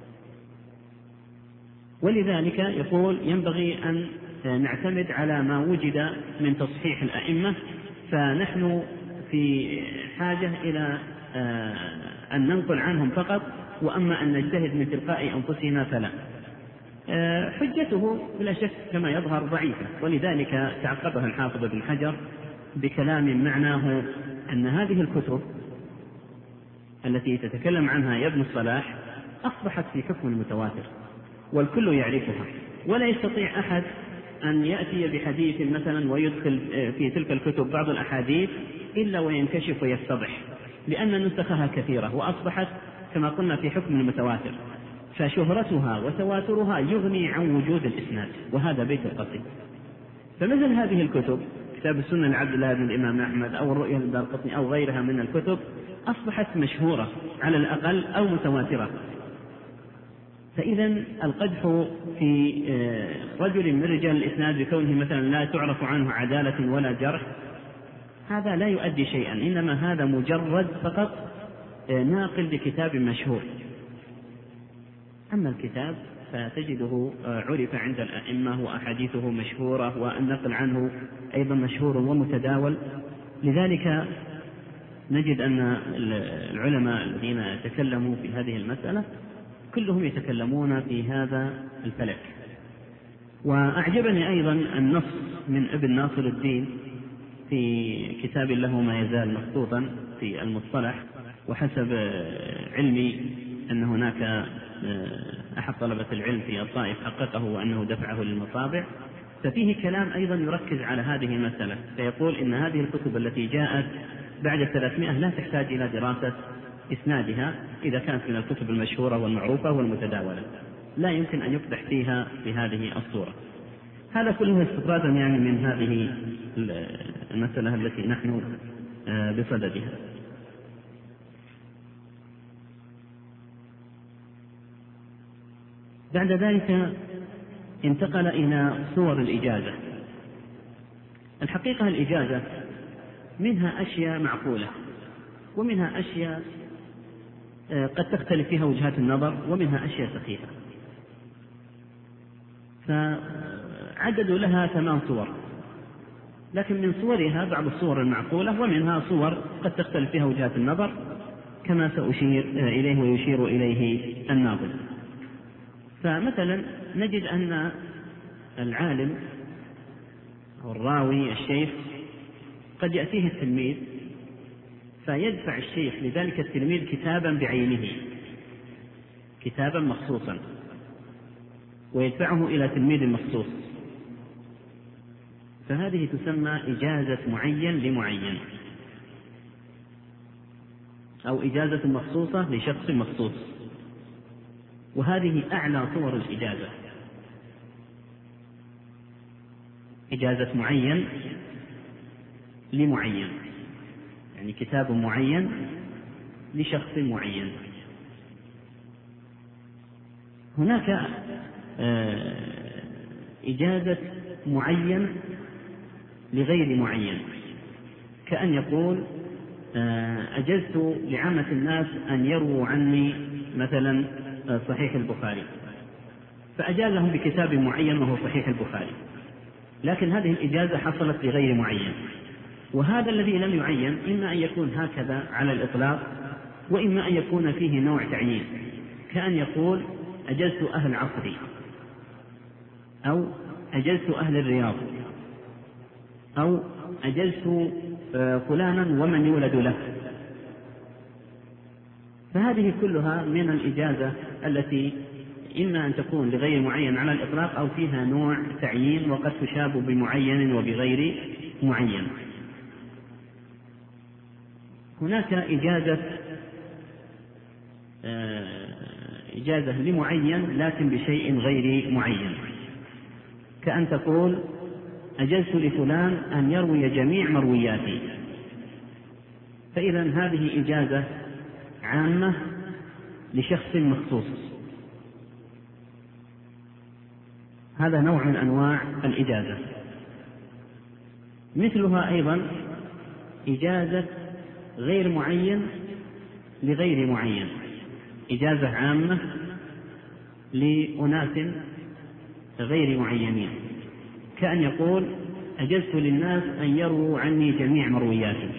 ولذلك يقول ينبغي أن نعتمد على ما وجد من تصحيح الأئمة، فنحن في حاجة إلى أن ننقل عنهم فقط، وأما أن نجتهد من تلقاء أنفسنا فلا. حجته بلا شك كما يظهر ضعيفة، ولذلك تعقبها الحافظ بن حجر بكلام معناه أن هذه الكتب التي تتكلم عنها يا ابن الصلاح أصبحت في حكم المتواتر والكل يعرفها، ولا يستطيع أحد أن يأتي بحديث مثلا ويدخل في تلك الكتب بعض الأحاديث إلا وينكشف ويستضح، لأن نسخها كثيرة وأصبحت كما قلنا في حكم المتواتر، فشهرتها وتواترها يغني عن وجود الإسناد، وهذا بيت القصيد. فمثل هذه الكتب كتاب السنة لعبد الله بن الإمام أحمد أو الرؤيا للدارقطني أو غيرها من الكتب أصبحت مشهورة على الأقل أو متواترة. فإذا القدح في رجل من رجال الإسناد بكونه مثلا لا تعرف عنه عدالة ولا جرح هذا لا يؤدي شيئا، إنما هذا مجرد فقط ناقل لكتاب مشهور. أما الكتاب فتجده عرف عند الأئمة وأحاديثه مشهورة والنقل عنه أيضا مشهور ومتداول. لذلك نجد أن العلماء الذين تكلموا في هذه المسألة كلهم يتكلمون في هذا الفلك. وأعجبني أيضا النص من ابن ناصر الدين في كتاب له ما يزال مخطوطا في المصطلح، وحسب علمي أن هناك أحد طلبة العلم في الطائف حققه وأنه دفعه للمطابع، ففيه كلام أيضا يركز على هذه المسألة، فيقول إن هذه الكتب التي جاءت بعد ثلاثمائة لا تحتاج إلى دراسة إسنادها إذا كانت من الكتب المشهورة والمعروفة والمتداولة، لا يمكن أن يقدح فيها بهذه الصورة. هذا كله استطرادا يعني من هذه المسألة التي نحن بصددها. بعد ذلك انتقل إلى صور الإجازة. الحقيقة الإجازة منها أشياء معقولة ومنها أشياء قد تختلف فيها وجهات النظر ومنها أشياء سخيفة، فعددوا لها ثمان صور، لكن من صورها بعض الصور المعقولة ومنها صور قد تختلف فيها وجهات النظر كما سأشير إليه ويشير إليه الناظم. فمثلا نجد أن العالم أو الراوي الشيخ قد يأتيه التلميذ فيدفع الشيخ لذلك التلميذ كتابا بعينه، كتابا مخصوصا، ويدفعه إلى تلميذ مخصوص، فهذه تسمى إجازة معين لمعين، أو إجازة مخصوصة لشخص مخصوص، وهذه أعلى صور الإجازة. إجازة معين لمعين، يعني كتاب معين لشخص معين. هناك إجازة معين لغير معين، كأن يقول أجزت لعامة الناس أن يرووا عني مثلا صحيح البخاري، فأجازهم بكتاب معين وهو صحيح البخاري، لكن هذه الإجازة حصلت لغير معين. وهذا الذي لم يعين إما أن يكون هكذا على الإطلاق، وإما أن يكون فيه نوع تعيين، كأن يقول أجزت أهل عصري، أو أجزت أهل الرياض، أو أجزت فلانا ومن يولد له. فهذه كلها من الإجازة التي إما أن تكون لغير معين على الإطلاق، أو فيها نوع تعيين وقد تشاب بمعين وبغير معين. هناك إجازة إجازة لمعين لكن بشيء غير معين، كأن تقول أجزت لفلان أن يروي جميع مروياتي، فإذا هذه إجازة عامة لشخص مخصوص. هذا نوع من أنواع الإجازة. مثلها أيضا إجازة غير معين لغير معين، إجازة عامة لأناس غير معينين، كأن يقول أجزت للناس أن يرووا عني جميع مروياتي.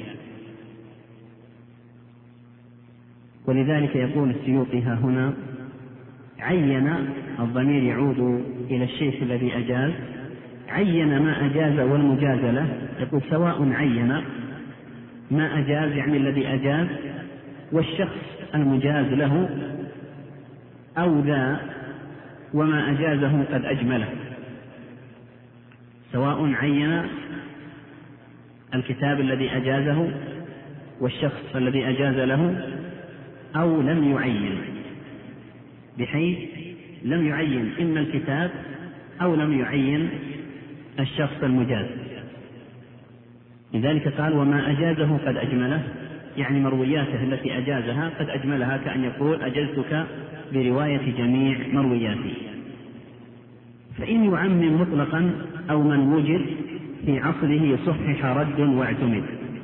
ولذلك يقول السيوطي ها هنا عين، الضمير يعود إلى الشيخ الذي أجاز، عين ما أجاز والمجاز له، يقول سواء عين ما أجاز يعني الذي أجاز والشخص المجاز له، أو ذا وما أجازه قد أجمله، سواء عين الكتاب الذي أجازه والشخص الذي أجاز له، أو لم يعين، بحيث لم يعين إما الكتاب أو لم يعين الشخص المجاز. لذلك قال وما أجازه قد أجمله، يعني مروياته التي أجازها قد أجملها، كأن يقول أجزتك برواية جميع مروياتي. فإن يعمم مطلقا أو من وجد في عصره صحح رد واعتمد.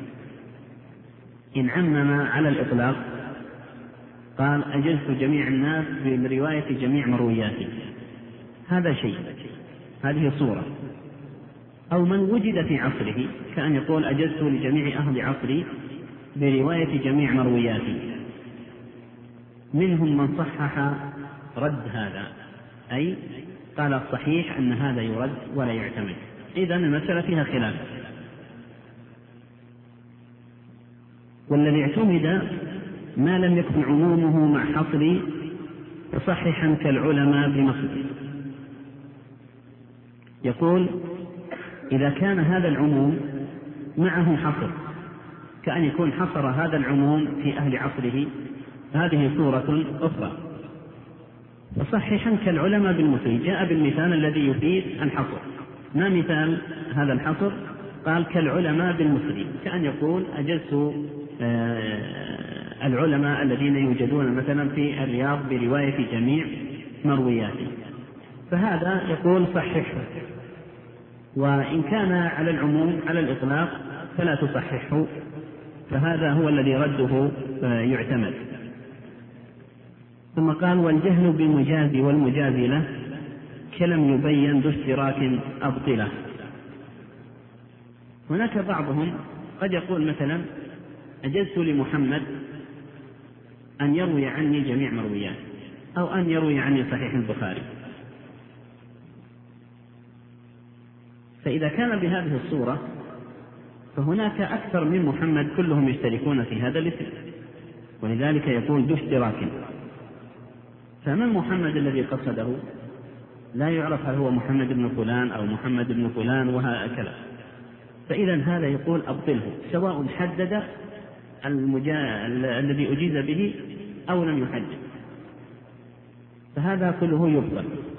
إن عمم على الإطلاق قال أجزت جميع الناس برواية جميع مروياتي، هذا شيء، هذه صورة. أو من وجد في عصره، كأن يقول أجزت لجميع أهل عصري برواية جميع مروياتي، منهم من صحح رد هذا، أي قال الصحيح أن هذا يرد ولا يعتمد. إذن المسألة فيها خلاف. والذي اعتمد ما لم يكن عمومه مع حصر تصححا كالعلماء بمصر. يقول إذا كان هذا العموم معه حصر، كأن يكون حصر هذا العموم في أهل عصره، هذه صورة أخرى. فصححا كالعلماء بالمصري، جاء بالمثال الذي يفيد الحصر. ما مثال هذا الحصر؟ قال كالعلماء بالمصري، كأن يقول أجزت العلماء الذين يوجدون مثلا في الرياض برواية جميع مروياته، فهذا يقول صححه. وإن كان على العموم على الإطلاق فلا تصححه، فهذا هو الذي رده يعتمد. ثم قال والجهل بالمجاز والمجاز له كلم يبين ذو اشتراك أبطله. هناك بعضهم قد يقول مثلا أجزت لمحمد أن يروي عني جميع مرويات، أو أن يروي عني صحيح البخاري. فإذا كان بهذه الصورة فهناك أكثر من محمد كلهم يشتركون في هذا الاسم، ولذلك يقول ذو اشتراك. فمن محمد الذي قصده لا يعرف هل هو محمد بن فلان أو محمد بن فلان وهكذا. فإذا هذا يقول أبطله، سواء حدد المجا... الذي أجيز به أو لم يحدد، فهذا كله يبطل.